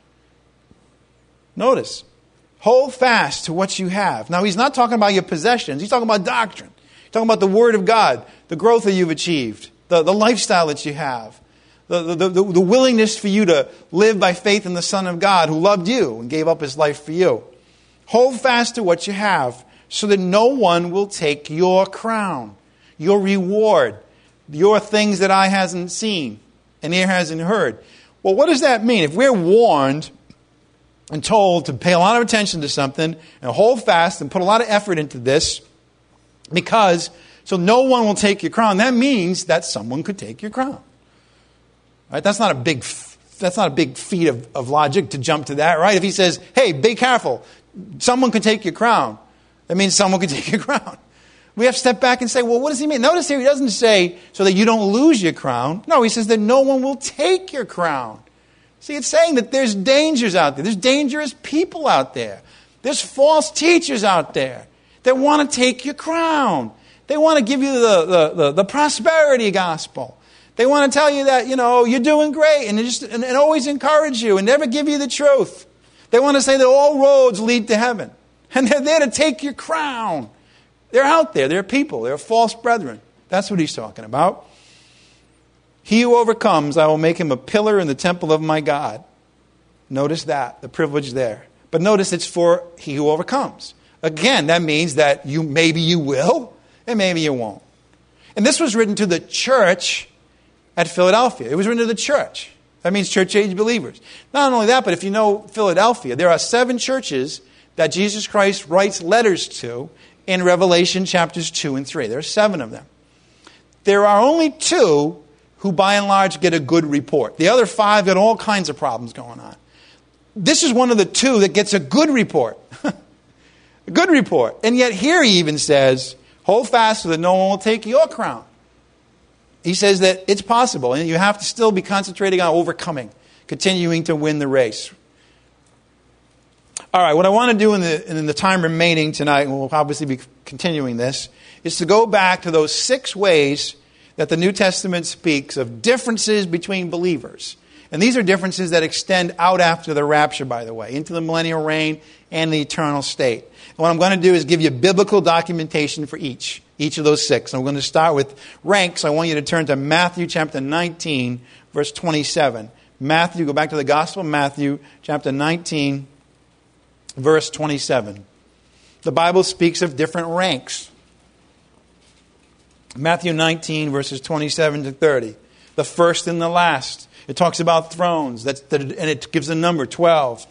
Notice, hold fast to what you have. Now, he's not talking about your possessions. He's talking about doctrine. He's talking about the Word of God, the growth that you've achieved, the lifestyle that you have, the willingness for you to live by faith in the Son of God who loved you and gave up His life for you. Hold fast to what you have so that no one will take your crown, your reward, your things that eye hasn't seen and ear hasn't heard. Well, what does that mean? If we're warned and told to pay a lot of attention to something and hold fast and put a lot of effort into this so no one will take your crown, that means that someone could take your crown. Right? That's not a big feat of logic to jump to that, right? If he says, hey, be careful, someone could take your crown, that means someone could take your crown. We have to step back and say, well, what does he mean? Notice here, he doesn't say so that you don't lose your crown. No, he says that no one will take your crown. See, it's saying that there's dangers out there. There's dangerous people out there. There's false teachers out there that want to take your crown. They want to give you the prosperity gospel. They want to tell you that, you're doing great and always encourage you and never give you the truth. They want to say that all roads lead to heaven. And they're there to take your crown. They're out there. They're people. They're false brethren. That's what he's talking about. He who overcomes, I will make him a pillar in the temple of my God. Notice that, the privilege there. But notice it's for he who overcomes. Again, that means that maybe you will and maybe you won't. And this was written to the church at Philadelphia. It was written to the church. That means church-age believers. Not only that, but if you know Philadelphia, there are 7 churches that Jesus Christ writes letters to in Revelation chapters 2 and 3. There are 7 of them. There are only 2 who by and large get a good report. The other 5 got all kinds of problems going on. This is one of the 2 that gets a good report. A good report. And yet here he even says, hold fast so that no one will take your crown. He says that it's possible, and you have to still be concentrating on overcoming, continuing to win the race. All right, what I want to do in the time remaining tonight, and we'll obviously be continuing this, is to go back to those 6 ways that the New Testament speaks of differences between believers. And these are differences that extend out after the rapture, by the way, into the millennial reign and the eternal state. And what I'm going to do is give you biblical documentation for each of those 6. I'm going to start with ranks. I want you to turn to Matthew chapter 19, verse 27. Matthew, go back to the Gospel of Matthew, chapter 19, verse 27. The Bible speaks of different ranks. Matthew 19, verses 27 to 30. The first and the last. It talks about thrones, and it gives a number, 12.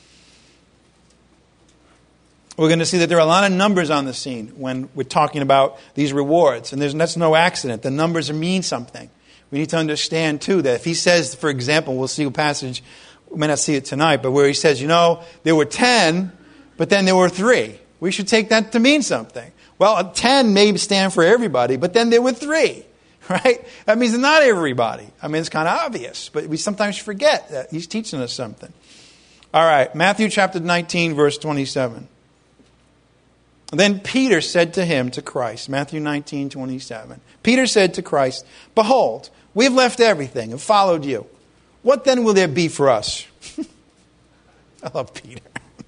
We're going to see that there are a lot of numbers on the scene when we're talking about these rewards. And that's no accident. The numbers mean something. We need to understand, too, that if he says, for example, we'll see a passage, we may not see it tonight, but where he says, there were 10, but then there were 3. We should take that to mean something. Well, 10 may stand for everybody, but then there were 3. Right? That means not everybody. I mean, it's kind of obvious, but we sometimes forget that he's teaching us something. All right, Matthew chapter 19, verse 27. Then Peter said to him, to Christ, Matthew 19, 27. Peter said to Christ, behold, we have left everything and followed you. What then will there be for us? I love Peter.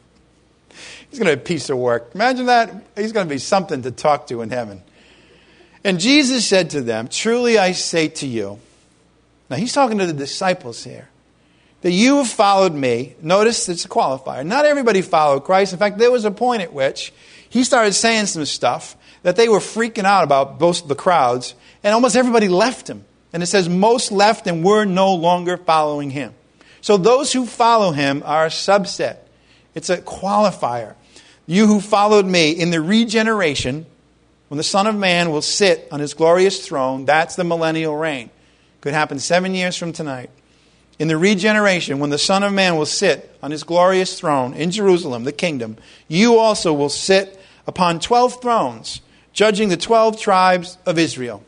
He's going to be a piece of work. Imagine that. He's going to be something to talk to in heaven. And Jesus said to them, truly I say to you, now he's talking to the disciples here, that you have followed me. Notice it's a qualifier. Not everybody followed Christ. In fact, there was a point at which he started saying some stuff that they were freaking out about, most of the crowds, and almost everybody left him. And it says most left and were no longer following him. So those who follow him are a subset. It's a qualifier. You who followed me in the regeneration, when the Son of Man will sit on his glorious throne, that's the millennial reign. Could happen 7 years from tonight. In the regeneration, when the Son of Man will sit on his glorious throne in Jerusalem, the kingdom, you also will sit upon 12 thrones, judging the 12 tribes of Israel.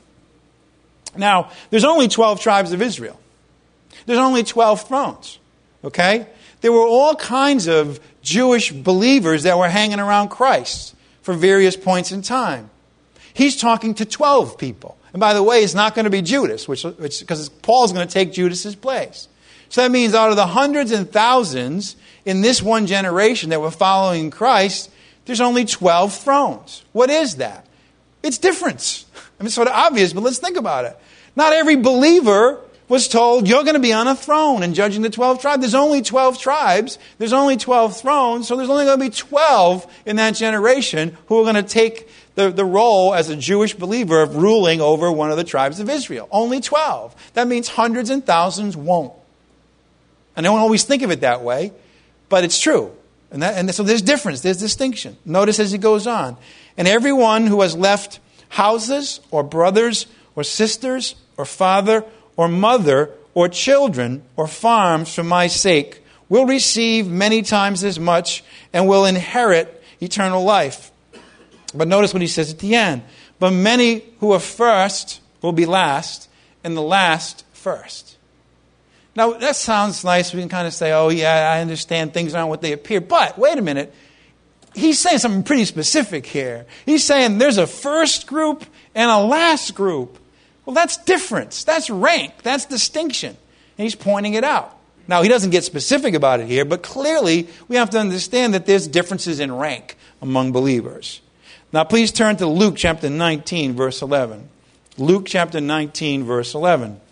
Now, there's only 12 tribes of Israel. There's only 12 thrones. Okay? There were all kinds of Jewish believers that were hanging around Christ for various points in time. He's talking to 12 people. And by the way, it's not going to be Judas, because Paul's going to take Judas's place. So that means out of the hundreds and thousands in this one generation that were following Christ, there's only 12 thrones. What is that? It's difference. I mean, it's sort of obvious, but let's think about it. Not every believer was told, you're going to be on a throne and judging the 12 tribes. There's only 12 tribes. There's only 12 thrones. So there's only going to be 12 in that generation who are going to take the role as a Jewish believer of ruling over one of the tribes of Israel. Only 12. That means hundreds and thousands won't. And I don't always think of it that way, but it's true. And so there's difference. There's distinction. Notice as he goes on. And everyone who has left houses or brothers or sisters or father or mother or children or farms for my sake will receive many times as much and will inherit eternal life. But notice what he says at the end. But many who are first will be last, and the last first. Now, that sounds nice. We can kind of say, oh, yeah, I understand things aren't what they appear. But, wait a minute. He's saying something pretty specific here. He's saying there's a first group and a last group. Well, that's difference. That's rank. That's distinction. And he's pointing it out. Now, he doesn't get specific about it here, but clearly we have to understand that there's differences in rank among believers. Now, please turn to Luke chapter 19, verse 11. Luke chapter 19, verse 11.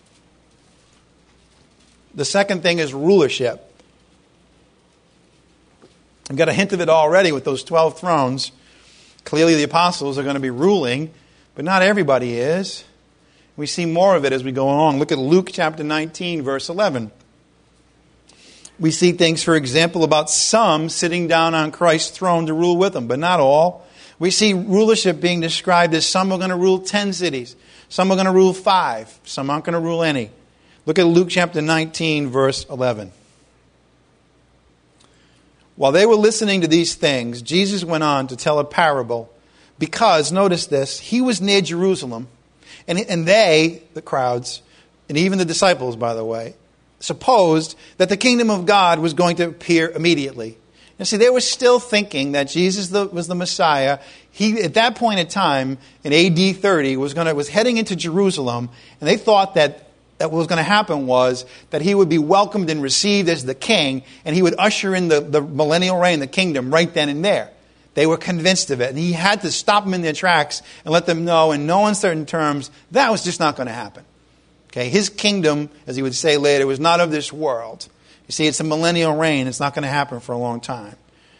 The second thing is rulership. I've got a hint of it already with those 12 thrones. Clearly the apostles are going to be ruling, but not everybody is. We see more of it as we go along. Look at Luke chapter 19, verse 11. We see things, for example, about some sitting down on Christ's throne to rule with him, but not all. We see rulership being described as some are going to rule 10 cities. Some are going to rule 5. Some aren't going to rule any. Look at Luke chapter 19, verse 11. While they were listening to these things, Jesus went on to tell a parable because, notice this, he was near Jerusalem, and they, the crowds, and even the disciples, by the way, supposed that the kingdom of God was going to appear immediately. You see, they were still thinking that Jesus was the Messiah. He, at that point in time, in AD 30, was heading into Jerusalem, and they thought that what was going to happen was that he would be welcomed and received as the king, and he would usher in the millennial reign, the kingdom, right then and there. They were convinced of it, and he had to stop them in their tracks and let them know in no uncertain terms that was just not going to happen. Okay, his kingdom, as he would say later, was not of this world. You see, it's a millennial reign. It's not going to happen for a long time.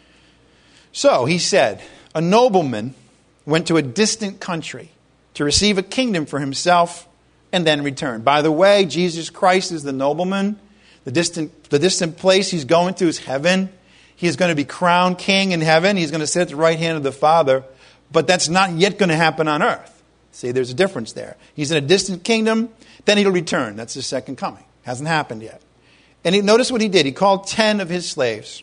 So, he said, a nobleman went to a distant country to receive a kingdom for himself and then return. By the way, Jesus Christ is the nobleman. The distant place he's going to is heaven. He is going to be crowned king in heaven. He's going to sit at the right hand of the Father. But that's not yet going to happen on earth. See, there's a difference there. He's in a distant kingdom. Then he'll return. That's his second coming. Hasn't happened yet. And notice what he did. He called 10 of his slaves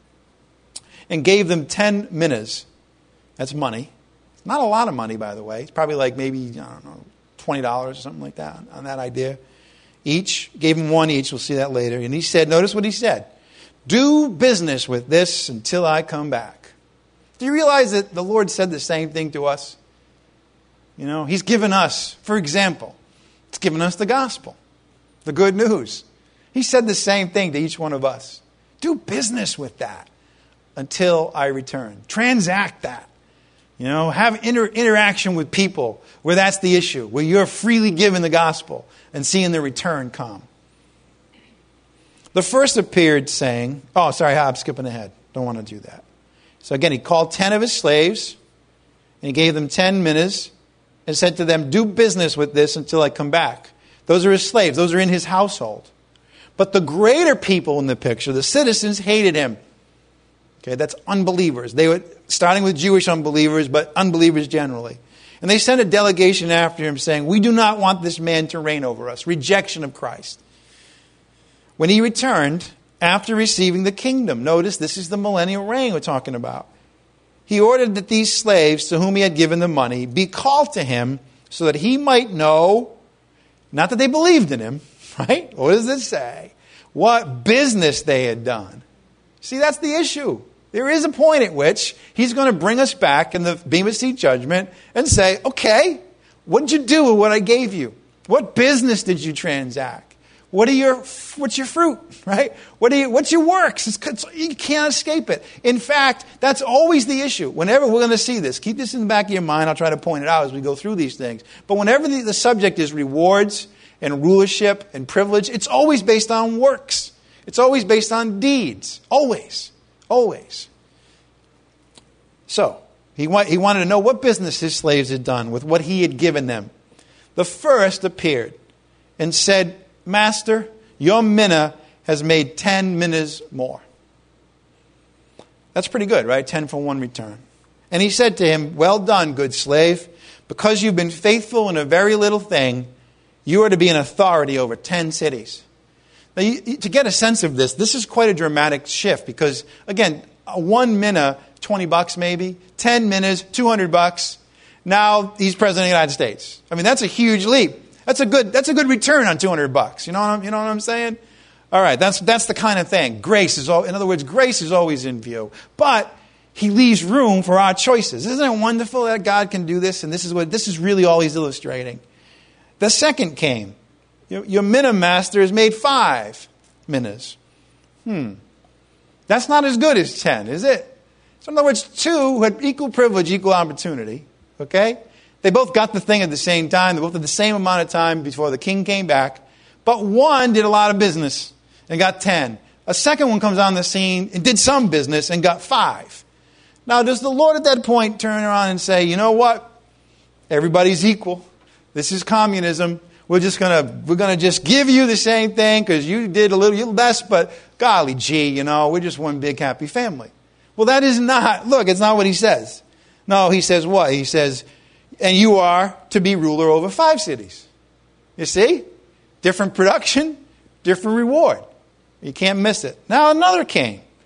and gave them 10 minas. That's money. It's not a lot of money, by the way. It's probably like maybe, I don't know, $20 or something like that on that idea. Each. Gave them one each. We'll see that later. And he said, notice what he said. Do business with this until I come back. Do you realize that the Lord said the same thing to us? You know, he's given us, for example, he's given us the gospel, the good news. He said the same thing to each one of us. Do business with that until I return. Transact that. You know, have interaction with people where that's the issue, where you're freely given the gospel and seeing the return come. The first appeared saying, I'm skipping ahead. Don't want to do that. So again, he called 10 of his slaves and he gave them 10 minas and said to them, do business with this until I come back. Those are his slaves. Those are in his household. But the greater people in the picture, the citizens, hated him. Okay, that's unbelievers. They were starting with Jewish unbelievers, but unbelievers generally. And they sent a delegation after him saying, we do not want this man to reign over us. Rejection of Christ. When he returned, after receiving the kingdom, notice this is the millennial reign we're talking about. He ordered that these slaves to whom he had given the money be called to him so that he might know, not that they believed in him, right? What does it say? What business they had done. See, that's the issue. There is a point at which he's going to bring us back in the Bema Seat judgment and say, okay, what did you do with what I gave you? What business did you transact? What's your fruit, right? What's your works? You can't escape it. In fact, that's always the issue. Whenever we're going to see this, keep this in the back of your mind. I'll try to point it out as we go through these things. But whenever the subject is rewards and rulership and privilege, it's always based on works. It's always based on deeds. Always. Always. So, he wanted to know what business his slaves had done with what he had given them. The first appeared and said, Master, your mina has made 10 minas more. That's pretty good, right? 10 for one return. And he said to him, well done, good slave. Because you've been faithful in a very little thing, you are to be an authority over 10 cities. Now, to get a sense of this is quite a dramatic shift because, again, one mina, $20 maybe, 10 minas, $200. Now he's president of the United States. I mean, that's a huge leap. That's a good return on $200. You know what I'm saying? All right, that's the kind of thing. In other words, grace is always in view. But he leaves room for our choices. Isn't it wonderful that God can do this? And this is really all he's illustrating. The second came. Your mina master has made 5 minas. That's not as good as 10, is it? So in other words, 2 had equal privilege, equal opportunity. Okay? They both got the thing at the same time. They both had the same amount of time before the king came back. But one did a lot of business and got 10. A second one comes on the scene and did some business and got 5. Now, does the Lord at that point turn around and say, you know what? Everybody's equal. This is communism. We're gonna just give you the same thing because you did a little less, but golly gee, we're just one big happy family. Well, that is not, it's not what he says. No, he says what? He says, and you are to be ruler over 5 cities. You see? Different production, different reward. You can't miss it. Now another came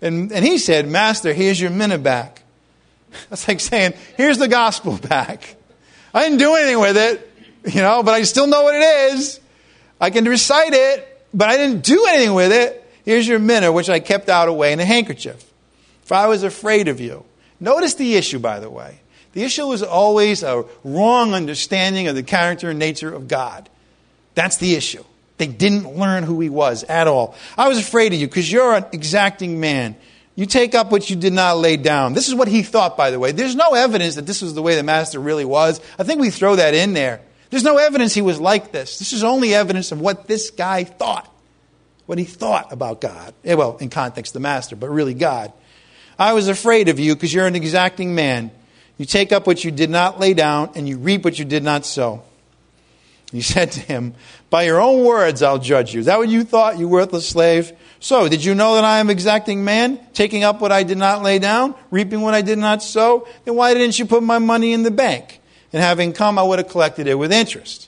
And he said, Master, here's your mina back. That's like saying, here's the gospel back. I didn't do anything with it, but I still know what it is. I can recite it, but I didn't do anything with it. Here's your mina, which I kept out away in a handkerchief. For I was afraid of you. Notice the issue, by the way. The issue is always a wrong understanding of the character and nature of God. That's the issue. They didn't learn who he was at all. I was afraid of you because you're an exacting man. You take up what you did not lay down. This is what he thought, by the way. There's no evidence that this was the way the master really was. I think we throw that in there. There's no evidence he was like this. This is only evidence of what this guy thought. What he thought about God. Well, in context, the master, but really God. I was afraid of you because you're an exacting man. You take up what you did not lay down, and you reap what you did not sow. He said to him, by your own words I'll judge you. Is that what you thought, you worthless slave? So, did you know that I am exacting man, taking up what I did not lay down, reaping what I did not sow? Then why didn't you put my money in the bank? And having come, I would have collected it with interest.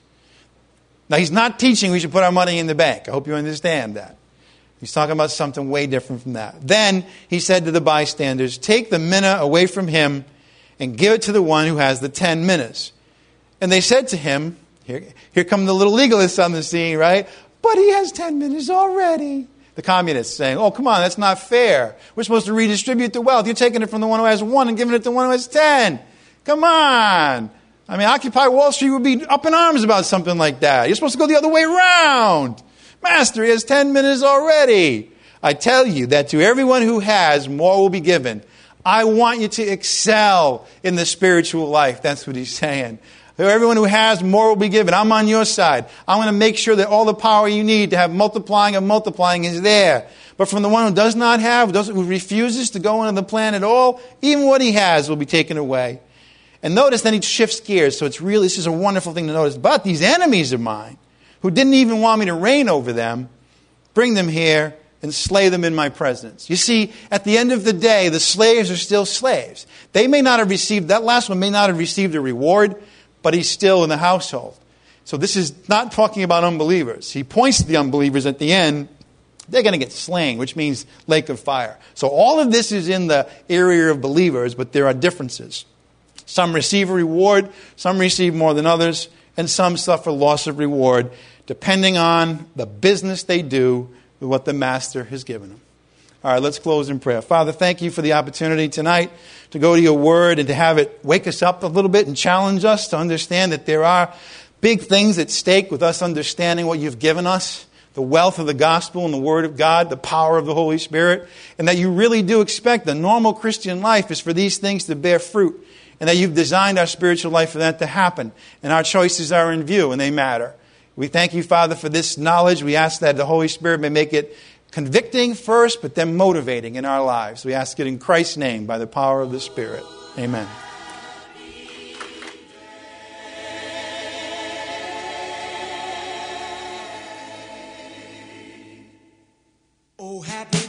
Now, he's not teaching we should put our money in the bank. I hope you understand that. He's talking about something way different from that. Then he said to the bystanders, take the mina away from him and give it to the one who has the 10 minas. And they said to him, here come the little legalists on the scene, right? But he has 10 minas already. The communists saying, oh, come on, that's not fair. We're supposed to redistribute the wealth. You're taking it from the one who has 1 and giving it to the one who has 10. Come on. I mean, Occupy Wall Street would be up in arms about something like that. You're supposed to go the other way around. Master, he has 10 minas already. I tell you that to everyone who has, more will be given. I want you to excel in the spiritual life. That's what he's saying. Everyone who has, more will be given. I'm on your side. I'm going to make sure that all the power you need to have multiplying and multiplying is there. But from the one who does not have, who refuses to go into the plan at all, even what he has will be taken away. And notice then he shifts gears. So this is a wonderful thing to notice. But these enemies of mine, who didn't even want me to reign over them, bring them here and slay them in my presence. You see, at the end of the day, the slaves are still slaves. They may not have received, that last one may not have received a reward, but he's still in the household. So this is not talking about unbelievers. He points to the unbelievers at the end. They're going to get slain, which means lake of fire. So all of this is in the area of believers, but there are differences. Some receive a reward, some receive more than others, and some suffer loss of reward, depending on the business they do with what the master has given them. All right, let's close in prayer. Father, thank you for the opportunity tonight to go to your word and to have it wake us up a little bit and challenge us to understand that there are big things at stake with us understanding what you've given us, the wealth of the gospel and the word of God, the power of the Holy Spirit, and that you really do expect the normal Christian life is for these things to bear fruit, and that you've designed our spiritual life for that to happen, and our choices are in view and they matter. We thank you, Father, for this knowledge. We ask that the Holy Spirit may make it convicting first, but then motivating in our lives. We ask it in Christ's name by the power of the Spirit. Amen. Oh, happy